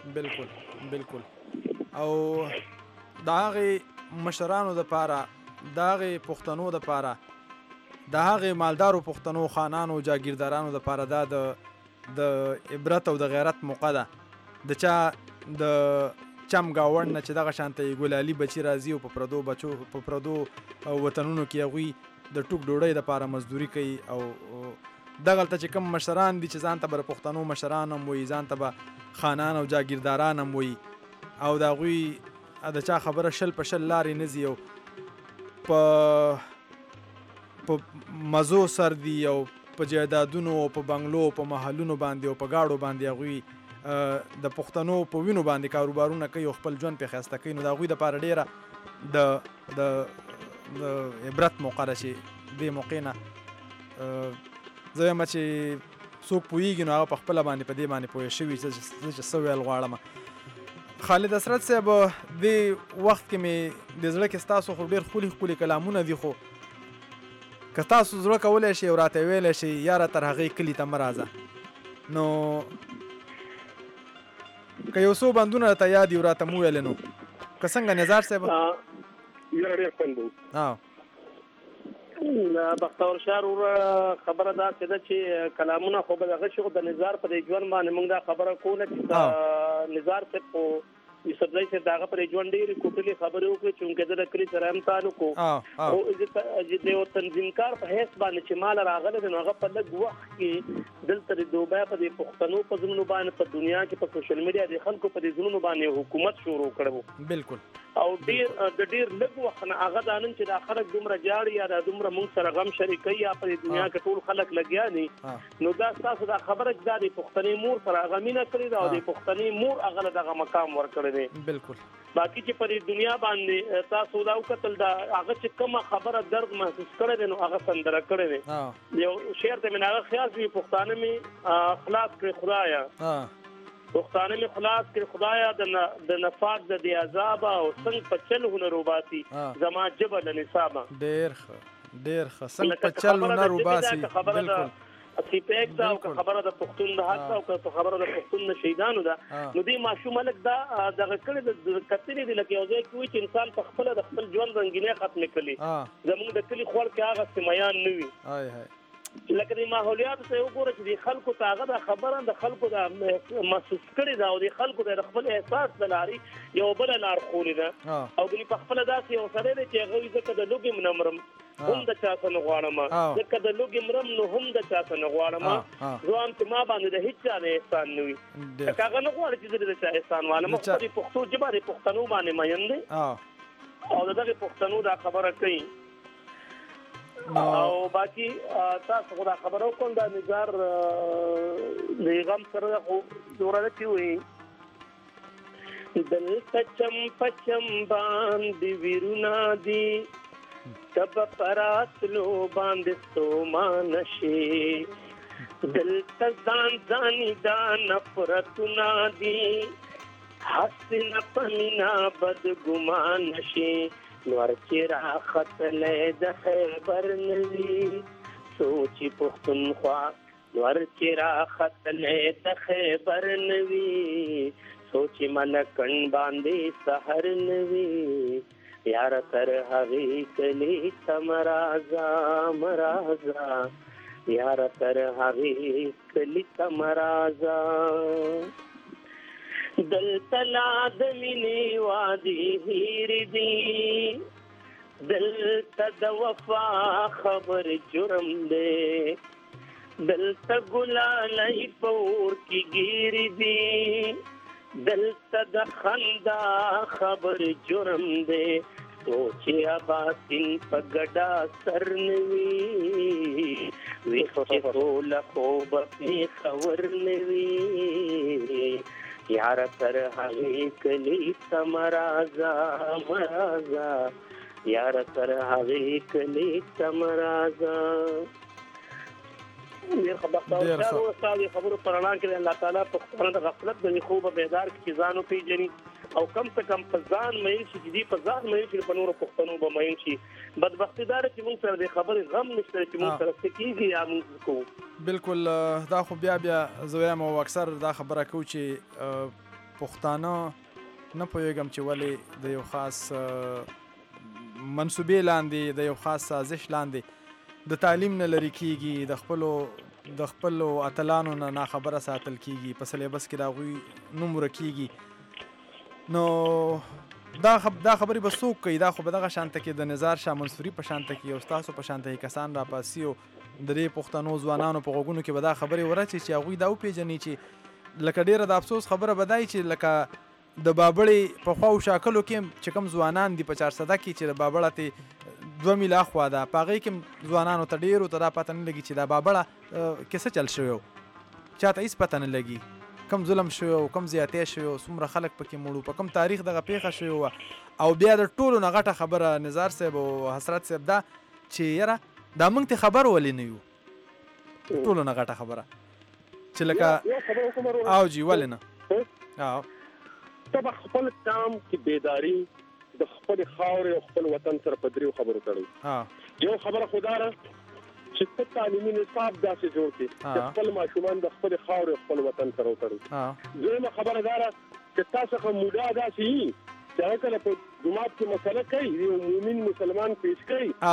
A: بالکل او د هغې مشرانو دپاره د هغې پښتنو دپاره د هغې مالدارو پښتنو خانانو جاګیردارانو دپاره دا د عبرت او د غیرت موقع ده د چا د چم ګاونډ نه چې دغه شانته ګلالي بچي راځي او په پردو وطنونو کې هغوی د ټوک ډوډۍ دپاره مزدوري کوي او دغلته چې کوم مشران دي چې ځان ته به د پښتنو مشران هم وایي ځان ته به خانان او جاګیرداران هم وایي او د هغوی د چا خبره شل په شل لارې نه ځي او په مزو سر دي او په جایدادونو او په بنګلو په محلونو باندې او په ګاډو باندې هغوی د پښتنو په وینو باندې کاروبارونه کوي او خپل ژوند پرې ښایسته کوي نو د هغوی دپاره ډېره د عبرت موقع ده چې دې موقع نه زه وایم چې څوک پوهېږي نو هغه په خپله باندې په دې باندې پوه شوي زه چې څه ویل غواړم خالد اسرت صاحب دې وخت کې مې د زړه کې ستاسو خو ډېر ښکلي کلامونه دي خو که تاسو زړه کولی شئ او راته ویلی شئ یاره تر هغې کلي ته مه راځه نو که یو څو بندونه راته یاد وي راته مو ویلی نو که څنګه نظار صاحب
C: یاره ډېر خوند و
B: بختور شاه وروره خبره داسې ده چې کلامونه خو به دغه شي خو د نظار په دې ژوند باندې موږ دا خبره کوله چې نظار صاحب خو یوسفزی صاحب دغه پر ژوند ډېرې کوټلې خبرې وکړې چې موږ د کلي سره هم تعلق وو او د یو تنظیمکار په حیث باندې چې مال راغلی دی نو هغه په لږ وخت کې دلته د دوبۍ په دې پښتنو په زړونو باندې په دنیا کې په سوشل میډیا د خلکو په دې زړونو باندې حکومت شروع کړو
A: بالکل
B: او ډېر لږ وخت نه هغه د نن چې دا خلک دومره جاړي یا دا دومره موږ سره غم شریکي یا په دنیا کې ټول خلک لګیا دي نو دا تاسو دا خبره چې د پښتنې مور سره غمینه کړې ده او د پښتنې مور هغه دغه مقام ورکړي دی
A: بالکل
B: باقي چې په دنیا باندې تاسو دا وکتل دا هغه چې کومه خبره درد محسوس کړی دی نو هغه سندره کړی دی یو شعر ته مې هغه خیال وي پښتانه مې خلاص کړې خدایا پښتانه مې خلاص کړې خدایا د نفاق د دی عذاب او څنګه په چل هنر وباسي زما جبل نصابه
A: ډېر څنګه په چل هنر وباسي بالکل
B: اسی پیک دا او خبره د پښتون د حق او خبره د پښتون د شهیدانو ده نو دی ماشوم لک دا دغه کړي د کتلې دی لکه یو ځای کې چې انسان په خپل د خپل ژوند رنگینه ختم کړي زموږ د کلی خور کې هغه سیمیان نه وي لکه د ماحولیات ته وګوره چې د خلکو ته هغه د خبره د خلکو د محسوس کړي دا او د خلکو د خپل احساس د لاري یو بل لار خولي ده او د خپل داسې یو سره دی چې هغه ځکه د لوګي منمرم هم د چا څخه غواړم ځکه د لوګي مرم نو هم د چا څخه غواړم ځوان ته ما باندې د هیڅ چا نه احسان نه وي هغه نه غواړي چې د چا احسان والم خو د پښتو ژبه د پښتنو باندې مین دي او دغه پښتنو دا خبره کوي او باقي تاسو خو دا خبرو کوم دا نظر د غم سره خو ضرورت وي دلته چم پچم باندې ویرونا دي تب پراتلو باندې ستومان شي دلته ځان دا نفرتنا دي حسن پمینا بدګمان شي نور چې را خطلې د خیبر نوي سوچي پښتونخوا نور چې را خطلې د خیبر نوي سوچي ملکن باندې سحر نوي یار تر هغه کلی تمرازا یار تر هغه کلی تمرازا دل تلا د مینې وادي هیر دی دل تد وفا خبر جرم دی دل ت ګلالای پور کی گیر دی دل تد خندا خبر جرم دی سوچي اباسین پګډا سرنوي وی خول خوب په خبر نوي یار تر هغه کلی تمرازا مرازا یار تر هغه کلی تمرازا ډیر خبرو پرانا کې الله تعالی په خپل د غفلت د خوب بیدار کې ځانو پیژني او کم څه کم په ځان مې شي چې دی په ځان مې شي په نور پښتنو به مې شي بدبختی دار چې موږ سره د خبرې غم نشته چې موږ سره سکیږي یا موږ کوو
A: بالکل دا خو بیا زویم او اکثر دا خبره کو چې پښتانه نه پوهیږم چې ولې د یو خاص منصوبې لاندې د یو خاص سازش لاندې د تعلیم نه لري کیږي د خپل اتلانو نه خبره ساتل کیږي په سلیبس کې دا غوي نوم ورکیږي نو دا خبرې به څوک کوي دا خو به دغه شانته کې د نظار شاه منصوري په شانته کې او ستاسو په شانته کې کسان راپاسي او د دې پښتنو ځوانانو په غوږونو کې به دا خبرې ورچي چې هغوی دا وپېژني چې لکه ډېره د افسوس خبره به دای چې لکه د بابړې په خوا او شاکلو کې چې کوم ځوانان دي په 400 کې چې د بابړه ته 2 میله اخوا ده په هغې کې ځوانانو ته ډېرو ته دا پته نه لګي چې دا بابړه کې څه چل شوی و چا ته هېڅ پته نه لګي کم ظلم شوی او کم زیاتی شوی او څومره خلک پکې مړو په کم تاریخ دغه پیښه شوې وه او بیا د ټولو نه غټه خبره نظار صاحب او حسرت صاحب دا چې یاره دا موږ ته خبر ولې نه یو ټولو نه غټه خبره چې لکه او جی ولې نه
C: ته به خپل کام کې بیداری د خپل خاورې او خپل وطن سره په دریو خبرو تړو یو خبره خدا را چې ته تعلیمي نصاب داسې جوړ کړي چې خپل ماشومان د خپل خاورې او خپل وطن سره وتړي دویمه خبره دا ده چې تاسو څخه موډا داسې وي چې هغه کله په جومات کې مسله کوي یو مؤمن مسلمان پیش کوي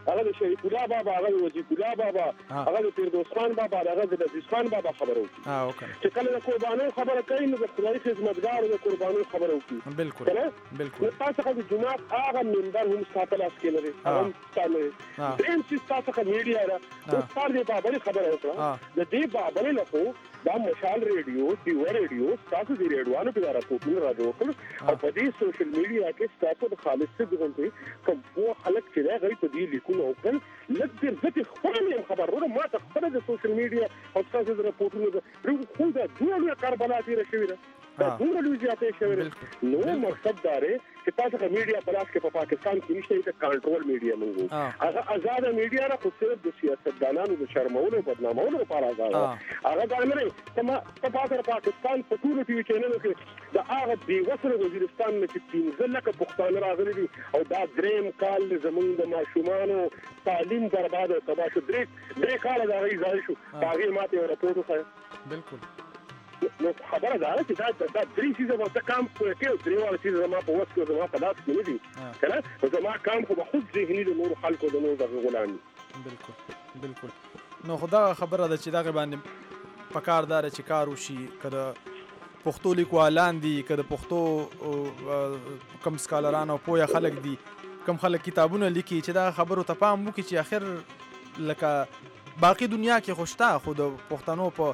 C: هغه د شریف الله بابا، هغه د وجیب الله بابا، هغه د فردوس خان بابا، هغه د عزیز خان بابا خبره وکړي. چې کله د قربانۍ خبره کوي نو د خدای خدمتګارو د قربانۍ خبره وکړي.
A: بالکل
C: نو تاسو د جمعه هغه منبر هم ساتل اس کې لري، هغه ستاسو دریم چې تاسو ته میډیا را اوس پر دې بابا خبره وکړه. د دې بابا له خو دا مشال ریډیو، دیو ریډیو، تاسو دې ریډیوانو په راپورټونه راځو کړ او په دې سوشل میډیا کې تاسو د خالص څه دغه کوم خلک چې دا غي په دې لیکونه وکړ لکه ځکه خپل خبرونه ما ته خپل د سوشل میډیا او تاسو د راپورټونو خو دا ډېر کاربلا تیر شوی دا ډېر لوی زیاتې شوی. نو مقصد دا دی چې تاسو د میډیا بلاس کې په پاکستان کې نشته د کنټرول میډیا موږ هغه آزاد میډیا را خو صرف د سیاستدانانو د شرمولو بدنامولو لپاره آزاد هغه دا نه کما په پاکستان په ټولو ټي وي چینلونو کې د هغه دی وسره وزیرستان کې 15 لکه پښتانه راغلي دي او دا دریم کال زمونږ د ماشومانو تعلیم برباد او تباہ شو. درې کال دا غي ځای شو هغه ماته راپورټ وکړ. بالکل نو خبره ده چې دا درې شیزه وخت کام کوي او درې وړ شیزه ما په وخت کې ما په لاس کې نه دي کنه او زما کام خو به خود ذهني د نور خلکو د نور د غلامي.
A: بالکل نو خدا خبره ده چې دا باندې پکاردار چې کار وشي کړه پښتو لیکوالان دي کړه پښتو کم سکالران او پوهه خلک دي کم خلک کتابونه لیکي چې دا خبرو ته پام وکړي چې اخر لکه باقی دنیا کې خوشتا خو د پښتنو په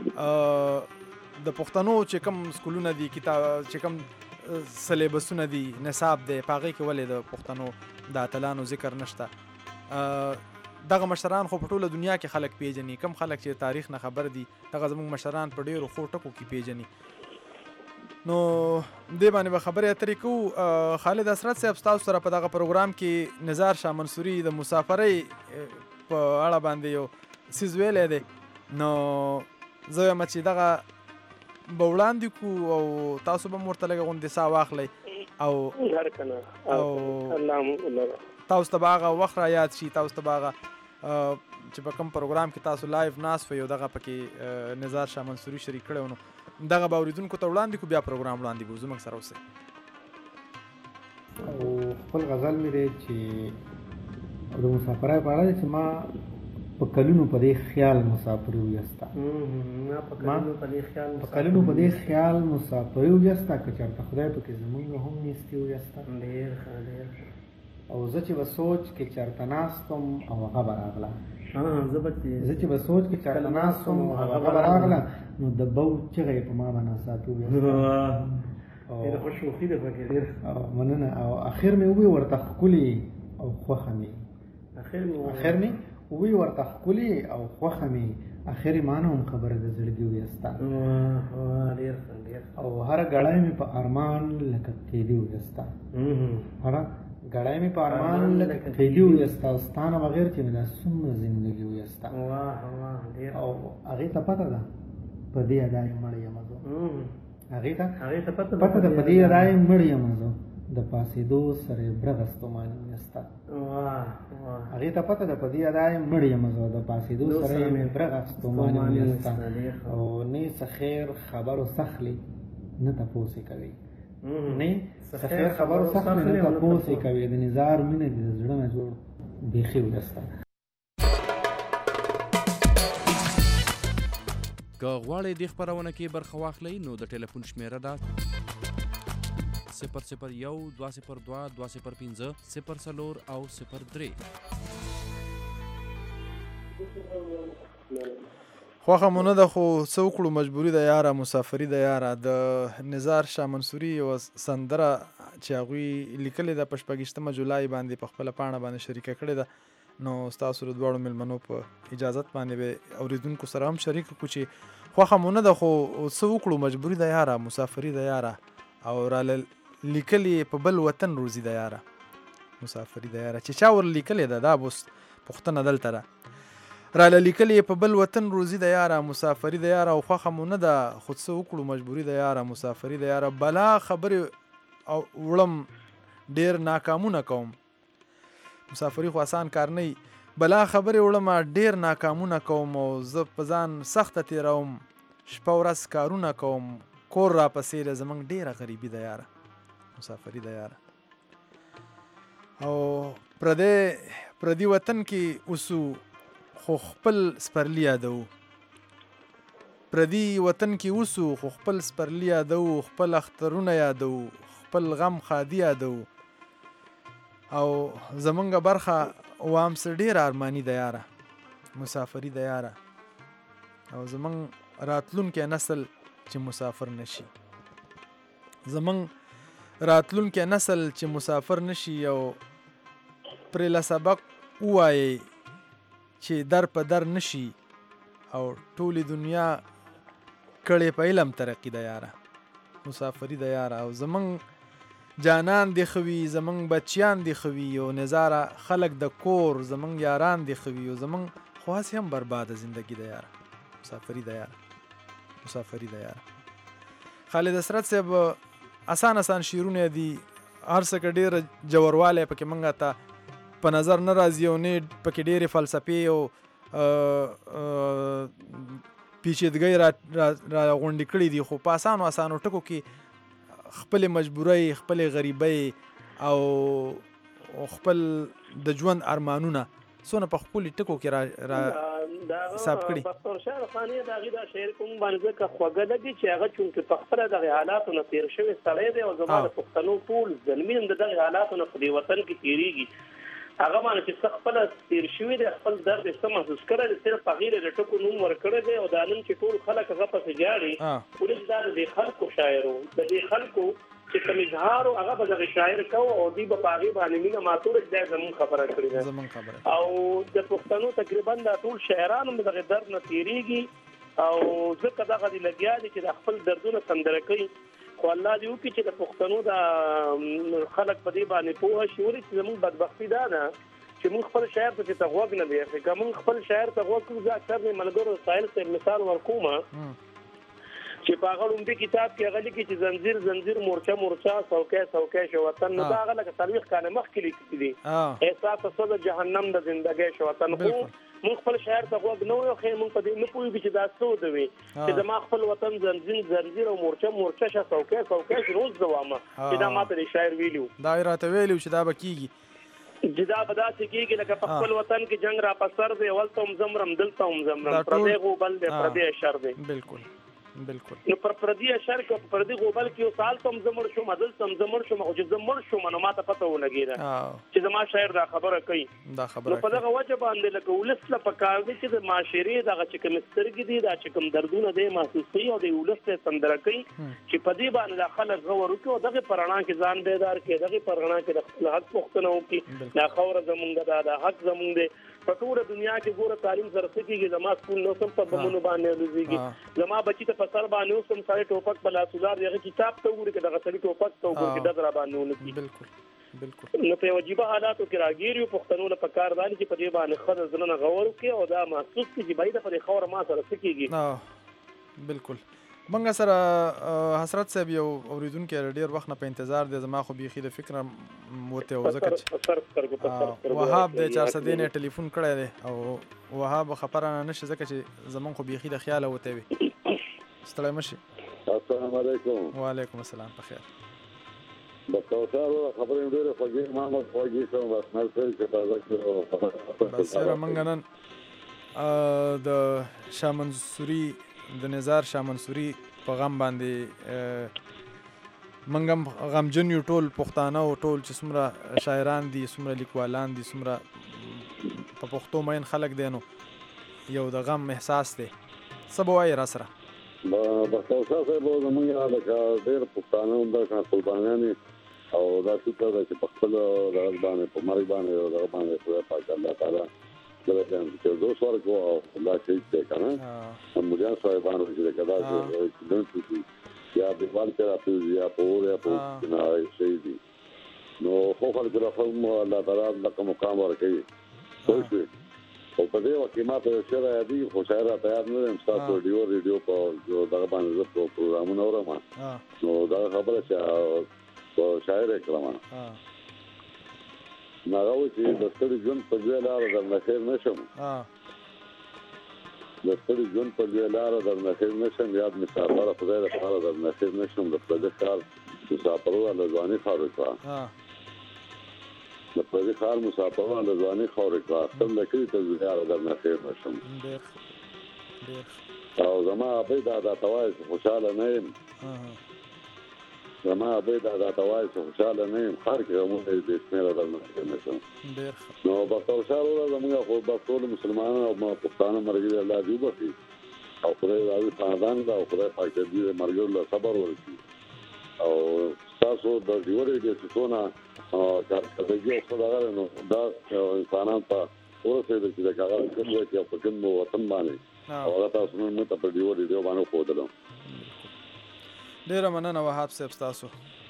A: د پښتنو چې کم سکولونه دي کتاب چې کم سلیبسونه دي نصاب دی پاغې کې ولې د پښتنو د اتلانو ذکر نشته. دغه مشران خو په ټوله دنیا کې خلک پیژني کم خلک چې تاریخ نه خبر دي دغه زموږ مشران په ډیرو خو ټکو کې پیژني. نو دې باندې به خبرې اترې کوو. خالد اسرت صاحب تاسو سره په دغه پروګرام کې نزار شاه منصوري د مسافرۍ په اړه باندې یو څیز ویلی دی نو زه وایم چې دغه به وړاندې کو او تاسو به ورته لږه غوندې ساه واخلئ او تاسو ته به هغه وخت را یاد شي تاسو ته به هغه چې په کوم پروګرام کې تاسو لایو ناست وئ او دغه پکې نزار شاه منصوري شریک کړی و نو دغه به اورېدونکو ته وړاندې کو بیا پروګرام وړاندې کو زموږ سره اوسئ.
D: او خپل غزل مې دی چې د مسافرۍ په اړه چې ما په کلونو په دې خیال مسافر ویستا په کلونو په دې خیال مسافر ویستا که چېرته خدای پکې زمونږ هم نیستي ویستا او زه چې به سوچ کې چېرته ناستم او هغه به راغله زه چې به سوچ کې چېرته ناستم او هغه به راغله نو د بو چغه یې په ما به ناڅاپي ویستا مننه او اخر مې ووی ورته ښکلي او خوښه مې اخر مې وی ورته ښکلي او خوښه مې اخر ما نه هم خبره د زړګي ویستا او هر ګړی مې په ارمان لکه تیلي ویستا هر ګړی مې په ارمان لکه تیلي ویستا او ستا نه بغیر چې مې دا څومره زندګي ویستا او هغې ته پته ده په دې ادا یې مړ یم زه هغې ته پته ده په دې ادا یې مړ یم زه د پاسېدو سره یې برغه ستوماني ویستا هغې ته پته ده په دې ادا یې مړ یم زه د پاسېدو سره یې برغه ستوماني ویستا او نه څه خیر خبرو سخلي نه تپوسې کوي نه څه خیر خبرو سخلي نه تپوسې کوي د نظار مینه دې د زړه نه جوړ بیخي ویستا.
F: که غواړئ دې خپرونه کې برخه واخلئ نو د ټلیفون شمیره ده 001-202-205-04 او 03.
A: خوښه مو نه ده خو څه وکړو مجبوري ده یاره مسافري ده یاره. د نزار شاه منصوري یوه سندره چې هغوی لیکلې ده په 26 جولای باندې په خپله پاڼه باندې شریکه کړې ده نو ستاسو د دواړو مېلمنو په اجازت باندې به اورېدونکو سره هم شریکه کړو چې خوښه مو نه ده خو څه وکړو مجبوري ده یاره مسافري ده یاره او راله لیکلې په بل وطن روزي ده یاره مسافري ده یاره چې چا ور لیکلې ده دا بوس پوښتنه دلته ده راله لیکلې په بل وطن روزي ده یاره مسافري ده یاره او خوښه مو نه ده خو څه وکړو مجبوري ده یاره مسافري ده یاره بلا خبرې او وړم ډېر ناکامونه کوم مسافري خو آسان کار نه وي بلا خبرې وړم ډېر ناکامونه کوم او زه په ځان سخته تېروم شپه ورځ کارونه کوم کور را پسې ده زموږ ډېره غریبي ده یاره مسافري ده یاره او پردي وطن کې اوسو خو خپل سپرلی یادو. پردي وطن کې اوسو خو خپل سپرلی یادو، خپل اخترونه یادو، خپل غم خادي یادو. او زمونږ برخه وام څه ډېر ارماني ده یاره، مسافري ده یاره. او زمونږ راتلونکی نسل چې مسافر نشي، زمونږ راتلونکی نسل چې مسافر نشي او پرې له سبق ووایي چې در په در نشي او ټولې دنیا کړې په علم ترقي ده یاره، مسافري ده یاره. او زمونږ جانان دی خوي، زمونږ بچیان دی خوي، او نظاره خلق د کور زمونږ یاران دی خوي، او زمونږ خو هسې هم برباده زندگی ده یاره، مسافري ده یاره، مسافري ده یاره. خالد اسرت صاحب آسان شعرونه دي، هر څه کې ډېر جوړوالی پکې مونږ ته په نظر نه راځي او نه پکې ډېرې فلسفې او پیچیدګۍ را غونډې کړي دي، خو په آسانو ټکو کې خپلې مجبورۍ، خپلې غریبۍ او خپل د ژوند ارمانونه څونه په خپلې ټکو کې را حساب کړي.
B: پښتون شاعر خاني د هغې دا شعر کوم باندې ځکه خوږه لګي چې هغه چونکې په خپله دغې حالاتو نه تېر شوی سړی دی او زما د پښتنو ټول زلمي هم د دغې حالاتو نه په دې وطن کې تېرېږي. هغه باندې چې څه خپله تېر شوي دی، خپل درد یې څه محسوس کړی دی، صرف هغې د ټکو نوم ورکړی دی. او دا نن چې ټول خلک هغه پسې جاړي، ولې دا د دې خلکو شاعر و، د دې خلکو چې کوم اظهار و هغه به دغې شاعر کوو او دوی به په هغې باندې مینه ماتوله چې دا زمونږ خبره کړې ده. او د پښتنو تقریبا دا ټول شاعران هم دغې درد نه تېرېږي او ځکه دغه دې لګیا دي چې د خپل دردونه سندره کوي. خو الله دې وکړي چې د پښتنو د خلک په دې باندې پوه شي. ولې چې زموږ بدبختي دا ده چې موږ خپل شاعر ته چې ته غوږ نه دی اخلي. که موږ خپل شاعر ته غوږ کړو، زه اکثر مې ملګرو ساحل صاحب مثال ورکوم چې په هغه لومړي کتاب کې هغه لیکي چې زنځیر زنځیر مورچه مورچه څوکی څوکی شو وطن، نو دا هغه لکه 40 کاله مخکې لیکلي دي، احساس څه د جهنم د زندګۍ شو وطن. خو موږ خپل شاعر ته غوږ نه ویو، موږ په دې نه پوهېږو چې دا څه دوي چې زما خپل وطن زنځیر زنځیر او مورچه مورچه شه څوکی څوکی شو. روز زه وامه چې دا ماته د شاعر ویلي و،
A: دا یې راته ویلي و چې دا به کېږي،
B: چې دا به داسې کېږي لکه په خپل وطن کې جنګ را په سر دی، ولته هم زمرم دلته هم زمرم، پردی غوبل دی پردی شر دی.
A: بالکل بالکل.
B: نو پر پردي شر کې په پردي غوبل کې یو سال تم زمر شو مدل تم زمر شو خو چې زمر شو نو ماته پته ولګیره چې زما شاعر دا خبره کوي. نو په دغه وجه باندې لکه ولس له پکار دي چې د معاشري دغه چې کوم سترګې دي دا چې کوم دردونه دي محسوسي او د ولس ته سندره کوي چې په دې باندې خلک غوړو کې او دغه پرانا کې ځان بیدار کې دغه پرانا کې د خپل حق پښتنو کې دا خبره زمونږ دا حق زمونږ دی. په ټوله دنیا کې ګوره تعلیم سره کېږي، زما سکول نو سم په بمونو باندې لوزيږي، زما بچی ته په سر باندې اوسم سړی ټوپک په لاسولار دغه کتاب ته وګوري چې دغه سړی ټوپک ته وګوري چې دغه را باندې ونکي.
A: بالکل بالکل.
B: نو په واجبہ حالاتو کې راګیریو پښتنو له پکار دي چې په دې باندې خدای زړه غوړ کوي او دا محسوس کړي چې باید په خبره ما سره کېږي.
A: بالکل. منګه سره حسرت صاحب یو اوریدونکو ډېر وخت نه په انتظار دی، زما خو بیخي د فکر وته او ځکه وهاب د 400 نه ټلیفون کړی دی او وهاب خبره نه نشي ځکه چې زمون خو بیخي د خیال وته وي. ستړی مشي.
G: السلام علیکم.
A: وعلیکم السلام. په خیر.
G: بکوثر خبرې ډېرې خوږې ما خوږې کوم بس نه څه چې تازه کړو
A: بس سره منګ نن د شاه منصوري د نظار شاه منصوري په غم باندې منګم غمجن یو ټول پښتانه او ټول چې څومره شاعران دي څومره لیکوالان دي څومره په پښتو مین خلک دی نو یو د غم احساس دی. څه به وایې را سره؟
G: بکوثر صاحب زموږ لکه ډېر پښتانه همداسې قربانیانې او دا شکر دی چې په خپل دغه باندې په مرګ باندې دغه باندې خدای پاک الله تعالی چې زه سوال کوم او الله شهید دی که نه مجان صاحبانو چې کدا چې یا دیوال کې راپېږي یا په اور یا په کناره شهید دي نو خو خلک راخم الله تعالی لکه مقام ورکوي پوه شوې. او په دې وخت کې ما ته شعر یادي خو شاعر راته یاد نه یم ستاسو ریډیو په دغه باندې زه په پروګرامونه اورم نو دا خبره چې شاعر یې کړم ناغاوی چې د ستړي ژوند په دوی لاره درنه خیر نشم د ستړي ژوند په دوی لاره درنه خیر نشم یاد مسافره خدای لپاره درنه خیر نشم د پردي ښار مسافرو له ځواني فاروقه د پردي ښار مسافرانو د ځواني خاورې کړه تم د کلي ته زیاره درنه خیر نشم او زما ابۍ دادا ته وایي چې خوشحاله نه یم زما ابۍ دادا ته وایي چې خوشحاله نه یم ښار کې غمونه یې بې شمېره درنه خیر نشم نو بخته خوشحاله وروځه موږ خو بس ټول مسلمانان او پښتانه ملګري الله دې وبخښي او خدای راوي خاندان دا او خدای پاک دې مرګ له صبر ورکړي او تاسو د ډیوري د څونه کارکړګي او خدای نو دا انسانان ته ورسېږي چې دا کار کوي چې په کوم وطن باندې او تاسو نو ته په ډیوري دی باندې خو دلم
A: ډیر مننه وهاب صاحب تاسو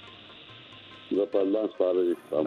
G: زه په الله سپارل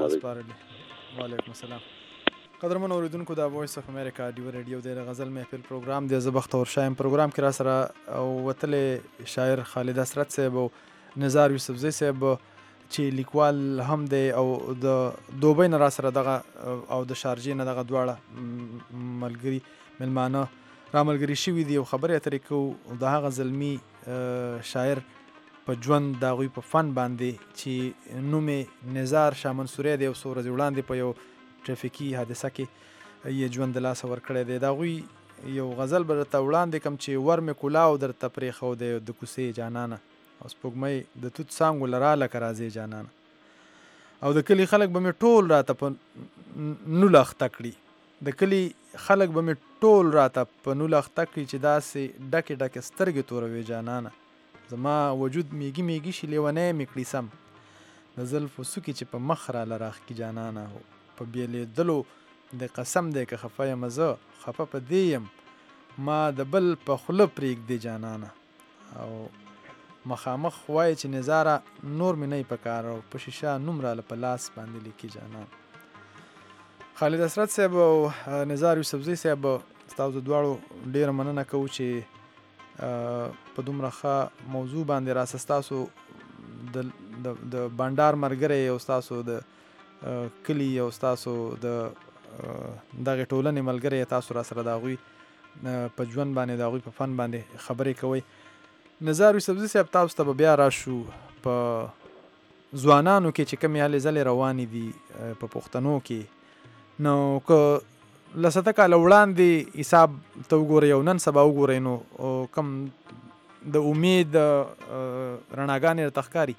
A: وعلیکم السلام قدرمن اوریدونکو دا وایس اف امریکا ډیو ریډیو د غزل محفل پروګرام د زبختور شایم پروګرام کې را سره او وتلې شاعر خالد اسرت صاحب او نزار یوسفزی صاحب چې لیکوال هم دی او د دوبۍ نه را سره دغه او د شارجې نه دغه دواړه ملګري ملمانه را ملګري شوي دي او خبرې اترې کوو د هغه زلمي شاعر په ژوند د هغوی په فن باندې چې نوم یې نزار شاه منصوري دی او څو ورځې وړاندې په یو ټرافیکي حادثه کې یې ژوند د لاسه ورکړی دی د هغوی یو غزل به درته وړاندې کړم چې ور مې کلاو درته پرېښودی د کوڅې جانانه او سپوږمۍ د توت څانګو له راله که راځې جانانه او د کلي خلک به مې ټول راته په نوله اخته کړي د کلي خلک به مې ټول راته په نوله اخته کړي چې داسې ډکې ډکې سترګې توروي جانانه زما وجود میږي میږي شي لیونی مې کړي سم د زلفو څوکې چې په مخ راله راښکي جانانه په بیلېدلو د قسم دی که خفه یم زه خفه په دې یم ما د بل په خوله پرېږدې جانانه او مخامخ وایي چې نظاره نور مې نه یې په کار او په شیشه نوم راله په لاس باندې لیکي جانان خالد اسرت صاحب او نزار یوسفزی صاحب ستاسو دواړو ډېره مننه کوو چې په دومره ښه موضوع باندې راسه ستاسو د بانډار ملګری او ستاسو د کلي او ستاسو د دغې ټولنې ملګری تاسو را سره د هغوی په ژوند باندې د هغوی په فن باندې خبرې کوئ نزار یوسفزي صاحب تاسو ته به بیا راشو په ځوانانو کې چې کومې هلې ځلې روانې دي په پښتنو کې نو که له سته کاله وړاندې حساب ته وګورئ او نن سبا وګورئ نو کم د امید رڼاګانې راته ښکاري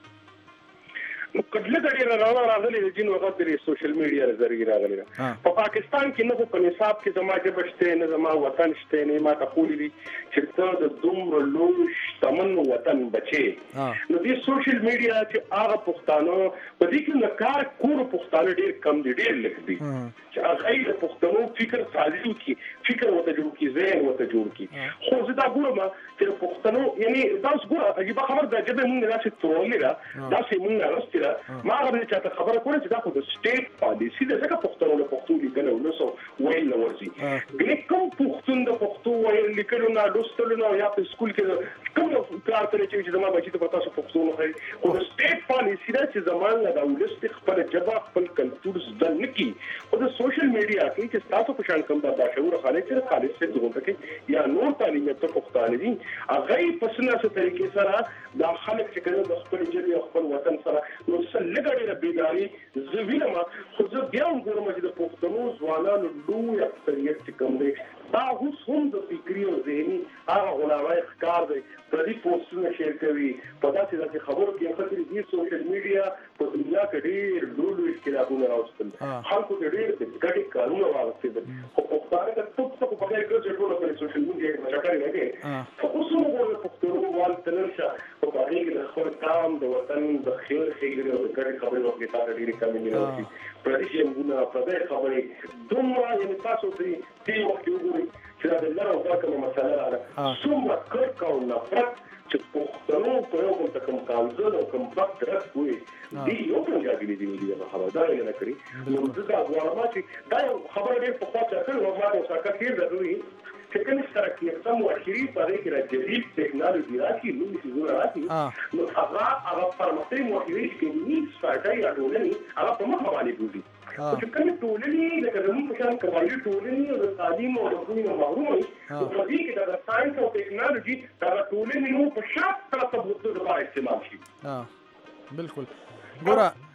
C: کله د ډیر راغلي د جن وخت د سوشل میډیا ذریعہ راغلي په پاکستان کې نه په نصاب کې زما جبه شته نه زما وطن شته نه ما ته خولي دي چې ته د دومره لوی شتمن وطن بچي نو دې سوشل میډیا چې هغه پښتانه په دې کې نه کار کور پښتانه ډیر کم دي ډیر لږ دي چې هغه د پښتنو فکر سازي کی فکر وته جوړ کی ذهن وته جوړ کی خو زه دا ګورم چې پښتنو یعنی تاسو ګوره عجیب خبر ده چې موږ نه څه ترولې را دا چې موږ نه راستي ما غواړم چې تاسو خبره کوئ چې دا خو د سټیټ پالیسی ده ځکه پښتنو له پښتو لیکل او نو ویل نه ورسي ګنې کوم پښتون د پښتو ویل لیکل نه لوستل نه یا په سکول کې کوم کار کوي چې زما بچی ته تاسو پښتو نه کوي خو د سټیټ پالیسی ده چې زموږ د ولست خپل جبا خپل کلتور زده نه کی او د سوشل میډیا کې چې تاسو په شان کوم دا شعور خالص سره خالص څه دوه کې یا نور تعلیم ته پښتانه دي هغه په سناسه طریقې سره دا خلک چې کله د خپل جبه خپل وطن سره نو لګړې د بیداری زوینه خو زه بیا وګورم چې د پښتنو ځوانانو لوی اکثریت چې کوم دی دا اوس هم د فکري او ذهني هغه غلاوی ښکار دی په دې پوسټونه شیر کوي په داسې خبرو کې خپل دې سوشل میډیا په دنیا کې ډېر لوی اختلافونه راوستل خلکو ته ډېر ګډي کارونه واغستل خو پښتانه د ټوپ په بغیر کې ټول په سوشل میډیا کې مشاکل نه کوي خو اوس هم د پښتنو وال تلرشه په هغه کې د خپل کام د وطن د خیر خیر او ګډي خبرې وکړي تاسو ډېر کمې نه وي پردیش یمونه پردې خبرې دومره یعنی تاسو دې وخت وګورئ چې دا د لارو دا کومه مسله ده څومره کرک او نفرت چې پښتنو په یو کوم تکم کالزل او کوم وخت راځي دی یو پنځه دی خبره دا نه کړی نو دا غواړم چې دا خبره ډېر په خاطر کړو او ما ته څنګه کېږي چې کوم سره کې سم واخیری په دې کې راځي ټیکنالوژي راځي نو چې زونه راځي نو هغه پرمختګ واخیری کې نیټ سټای اډولني هغه په مخ باندې ګوري چې کوم ټولني د کډمو په شان کمالي ټولني او د تعلیم او د علومو محروم وي په دې کې د ساينس او ټیکنالوژي د ټولني نو په شاته تاسو د استعمال شي
A: بالکل ګوره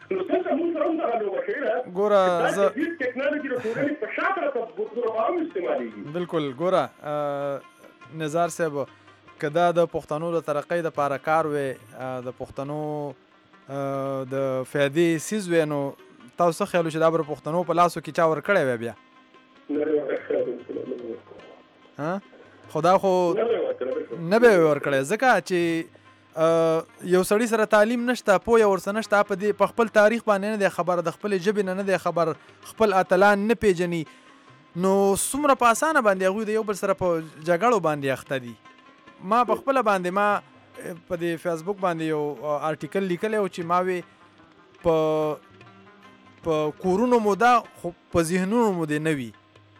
C: نو څنګه موږ سره هم دغه لوبه شوې ده
A: ګوره
C: دا د ټکنالوژي د ټولنې په شا طرف په هم استعمالېږي.
A: بالکل ګوره نزار صاحب که دا د پښتنو د ترقۍ دپاره کار وی د پښتنو د فایدې څیز وی نو تاسو څه خیال چې دا به پښتنو په لاسو کې چا ورکړی وی بیا خدا خو نه به ورکړی ځکه چې یو سړي سره تعلیم نشته پوهه ورسره نشته په خپل تاریخ باندې نه دی خبر د خپل ژبې نه دی خبر خپل اتلان نه پیژني نو څومره په اسانه باندې هغوی د یو بل سره په جګړو باندې اخته دي. ما په خپله باندې ما په د فیسبوک باندې یو آرټیکل لیکلی و چې ما وی په کورونو مو دا خو په ذهنونو مو دې نه وي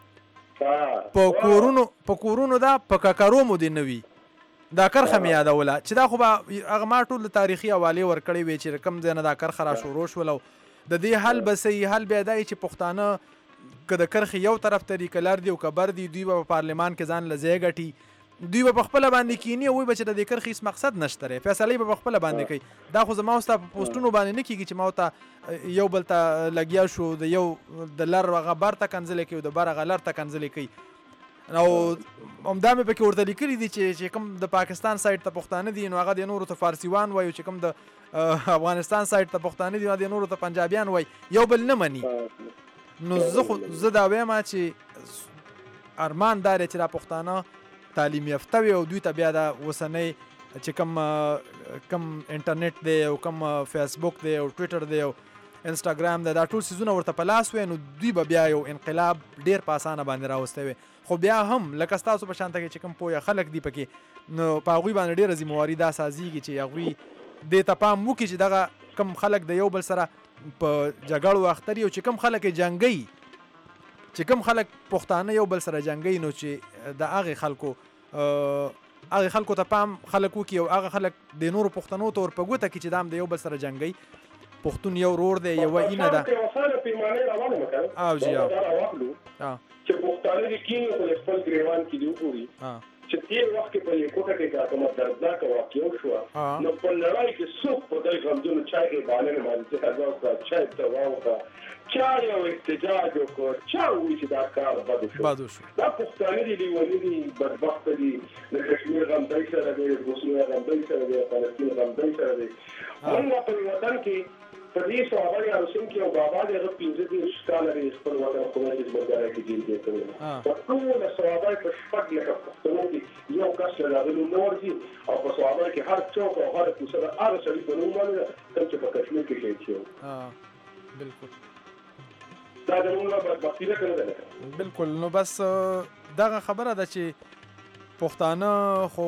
A: په کورونو دا په ککرو مو دې نه وي دا کرخه مې یادوله چې دا خو به هغه ما ټول تاریخي حوالې ورکړې وې چې کوم ځای نه دا کرخه را شروع شول او د دې حل به صحیح حل بیا دا چې پښتانه که د کرخې یو طرف ته دي که لر دي او که بر دي دوی به په پارلمان کې ځان له ځای ګټي دوی به په خپله باندې کیني او وایي به چې د دې کرخې هېڅ مقصد نشته دی فیصلې به په خپله باندې کوي دا خو زما او ستا په پوسټونو باندې نه کېږي چې ما ورته یو بل ته لګیا شو د یو د لر هغه بر ته کنځلې کوي او د بر هغه لر ته کنځلې کوي او همدا مې پکې ورته لیکلي دي چې کوم د پاکستان سایډ ته پښتانه دي نو هغه د نورو ته فارسیوان وایي چې کوم د افغانستان سایډ ته پښتانه دي نو د نورو ته پنجابیان وایي یو بل نه مني نو زه دا وایم چې ارمان دا دی چې دا پښتانه تعلیم یافته وي او دوی ته بیا دا اوسنی چې کم انټرنیټ دی او کم فیسبوک دی او ټویټر دی او انسټاګرام دی دا ټول څیزونه ورته په لاس وي نو دوی به بیا یو انقلاب ډېر په اسانه باندې راوستی وي خو بیا هم لکه ستاسو په شانته کې چې کوم پوهه خلک دي پکې نو په هغوی باندې ډېره ذمهواري دا سازیږي چې هغوی دې ته پام وکړي چې دغه کم خلک د یو بل سره په جګړو اخته دي او چې کم خلک یې جنګوي چې کم خلک پښتانه یو بل سره جنګوي نو چې د هغې خلکو ته پام خلک وکړي او هغه خلک د نورو پښتنو ته ور په ګوته کړي چې دا هم د یو بل سره جنګوي پښتون یو ورور دی یوه اینه ده او جی
C: چې پښتانه دې کینې خو د خپل ګریوان کې دې وګوري چې تېر وخت کې په یې کوټه کې دا کومه دردناکه واقعه وشوه نو په نړۍ کې څوک په دې غمجنو چای کې باندې باندې چې هغه وکړه چای ته واوښه چا یو احتجاج وکړ چا وایي چې دا کار بد شو دا پښتانه دي لیوني دي بدبخته دي د کشمیر غمدی سره دی بوسنیا غمدی سره دی فلسطین غمدی سره دی موږ په وطن کې په دې صحابه یا رسول کې او بابا دې هغه 15 کال لري خپل وطن خدای دې بګاره کې جیل دې کړو په ټول صحابه په شپږ لکه پښتنو کې یو کس راغلو نور دي او په صحابه کې هر څوک او هر څوک سره هغه سړي په نوم باندې چې په کشمیر کې شي چې
A: بالکل
C: دا د موږ په بختیره کړل
A: بالکل نو بس دغه خبره ده چې پښتانه خو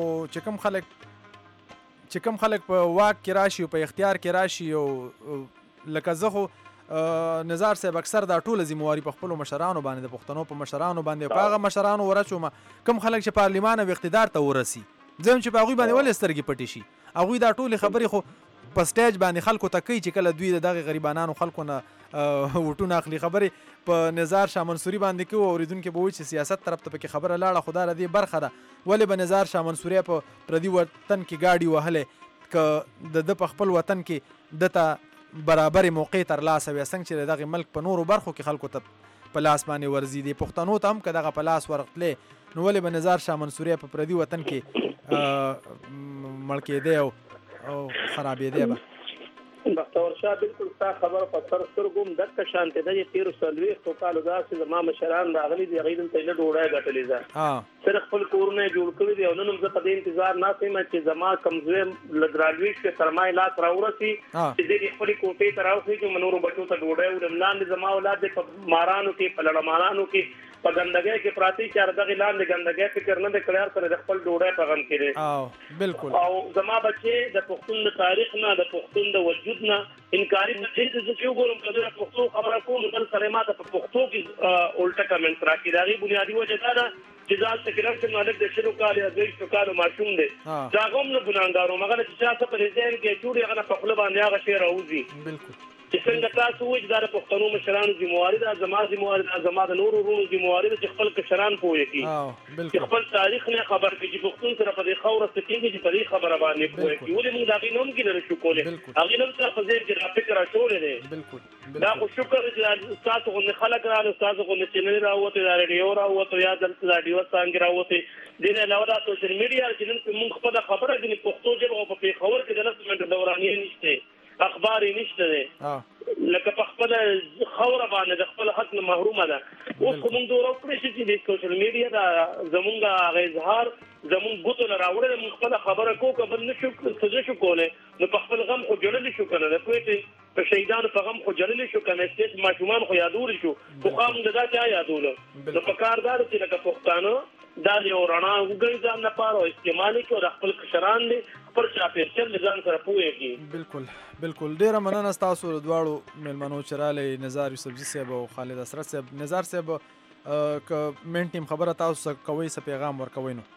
A: چې کوم خلک په واک کې راشي او په اختیار کې راشي او لکه زه خو نزار صاحب اکثر دا ټوله ذمهواري په خپلو مشرانو باندې د پښتنو په مشرانو باندې په هغه مشرانو ورچومه کوم خلک چې پارلمان او اقتدار ته ورسي زه هم چې په هغوی باندې ولې سترګې پټې شي هغوی دا ټولې خبرې خو په سټیج باندې خلکو ته کوي چې کله دوی د دغه غریبانانو خلکو نه وټونه اخلي خبرې په نظار شاه منصوري باندې کوي او اورېدونکي به وایي چې سیاست طرف ته پکې خبره لاړه خو دا د دې برخه ده ولې به نظار شاه منصوري په پردي وطن کې ګاډي وهلې که د په خپل وطن کې د ته برابرې موقع ترلاسه وي څنګه چې دغه ملک په نورو برخو کې خلکو ته په لاس باندې ورځي دي پښتنو ته هم که دغه په لاس ورغلې نو ولې به نظار شاه منصوري په پردي وطن کې مړ کېدی او خرابېدی به
B: بختور شاه بالکل ستا خبره په سر سترګو هم دقه شانتې ده چې تېرو څلوېښتو کالو داسې زما مشران راغلي دي هغوی دلته یې نه ډوډۍ ګټلې ده صرف خپل کورونه یې جوړ کړي دي او نن هم زه په دې انتظار ناست یم چې زما کمزوی لږ رالوي شوې تر ما یې لاس راورسي چې دې دې خپلې کوټې ته راوخلي چې نورو بچو ته ډوډۍ وړم لاندې زما اولاد دی په مارانو کې په لړمانانو کې په ګندګۍ کې پراته چې دغې لاندې ګندګۍ فکر نه دی کړی هر سره د خپل ډوډۍ په غم کې دی
A: بالکل
B: او زما بچې د پښتون د تاریخ نه د پښتون د وجود نه انکاري نه دي چې زه وګورم که زه د پښتو خبره کوم بل سړی ما ته په پښتو کې الټه کمنټس راکړي د هغې بنیادي وجه دا ده چې زه هلته کې راشم نو هلک د شلو کالو یا 200 کالو ماشوم دی د هغه هم نه ګناهګار وم هغه نه چې چا څه په دې ذهن کې اچوړي هغه نه په خوله باندې هغه شی راوځي چې څنګه تاسو وایي دا د پښتنو مشرانو ذمہواري ده، زما ذمہواري ده، زما د نورو ورونو ذمہواري ده چې خپل کشران پوه کړي، چې خپل تاریخ نه خبر کړي، چې پښتون سره په دې خاوره ستېږي چې په دې خبره باندې پوه کړي. ولې موږ د هغې نه هم کې نه شو کولی، هغې نه هم سره په ذهن کې دا فکر اچولی دی. دا خو شکر چې ستاسو غوندې خلک راغلل، ستاسو غوندې چینل راوتې، دا ریډیو راوتو، یا دلته دا ډیوه څانګې راوتې. دې نه علاوه دا سوشل میډیا چې نن موږ خپله خبره کوي، پښتو ژبه په پېښور کې د 10 منټه دورانیه نشته، اخبار یې نشته دی، لکه په خپله خاوره باندې د خپل حق نه محرومه ده. اوس خو موږ دوره وکړی شو چې د سوشل میډیا دا زمونږ هغه اظهار زمونږ ګوتو نه راوړی دی، موږ خپله خبره کوو، که بل نه شو کولی نو په خپل غم خو جړلی شو که نه، د کویټې په شهیدانو په غم خو جړلی شو که نه، سټیټ ماشومان خو یادولی شو، پخوا موږ د دا چا یادولو. نو په کار دا ده چې لکه پښتانه دا یو رڼا وګڼي ځان لپاره او استعمال کړي او د خپل کشران دي خپل چاپېریال د ځان سره پوه کړي.
A: بالکل بالکل. ډېره مننه ستاسو د دواړو مېلمنو چې راغلئ، نظار یوسفزي صاحب او خالد اسرت صاحب. نظار صاحب که مین ټیم خبره تاسو کوئ څه پیغام ورکوئ نو؟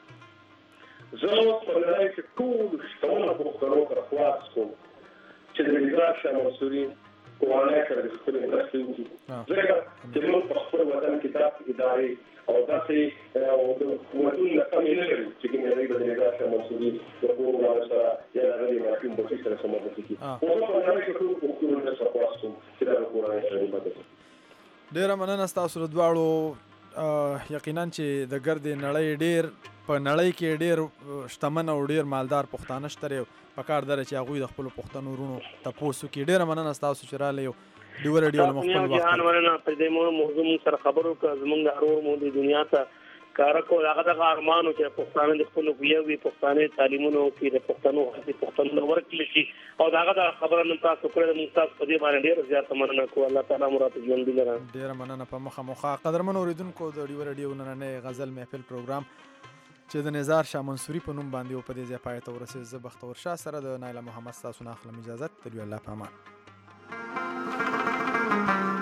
C: زه اوس په نړۍ کې ټولو شتمنو پښتنو ته خواست کوم چې د نظار شاه منصوري کورنۍ سره د خپلې مرستې وکړي، ځکه چې موږ په خپل وطن کې داسې ادارې او داسې حکومتونه کمې نه لرو چې کوم هغوی به د نظار شاه منصوري د کور ولاړو سره یا د هغه د ماشوم بچي سره څه مرسته کړي. خو زه په نړۍ کې ټولو پښتنو ته څه خواست کوم چې دا د کورنۍ سره مدد وکړي.
A: ډېره مننه ستاسو د دواړو. یقینا چې د ګردې نړۍ ډېر په نړۍ کې ډېر شتمن او ډېر مالدار پښتانه شته، په کار ده چې هغوی د خپلو پښتنو ورونو تپوس وکړي. ډېره مننه ستاسو چې راغلئ، ډیوه ریډیو له خپل وخت
B: جهان مننه په دې موضوع موږ سره خبرو وکړه، زموږ د ارور مو د دنیا ته کار کول، هغه دغه ارمانو چې پښتانه د خپلو هویت پښتانه تعلیمونو کې د پښتنو حق پښتنو ورکړي شي، او دغه د خبره نن تاسو کړې، موږ تاسو په دې باندې ډېره زیاته مننه کوو. الله تعالی مو راته ژوندي لره.
A: ډېره مننه. په مخه مخه قدرمنو اورېدونکو، د ډیوه ریډیو نننی غزل محفل پروګرام چې د نظار شاه منصوري په نوم باندې و په دې ځای پای ته ورسېد. زه بختور شاه سره د نایله محمد ستاسو نه اخلم اجازت. تر الله په امان.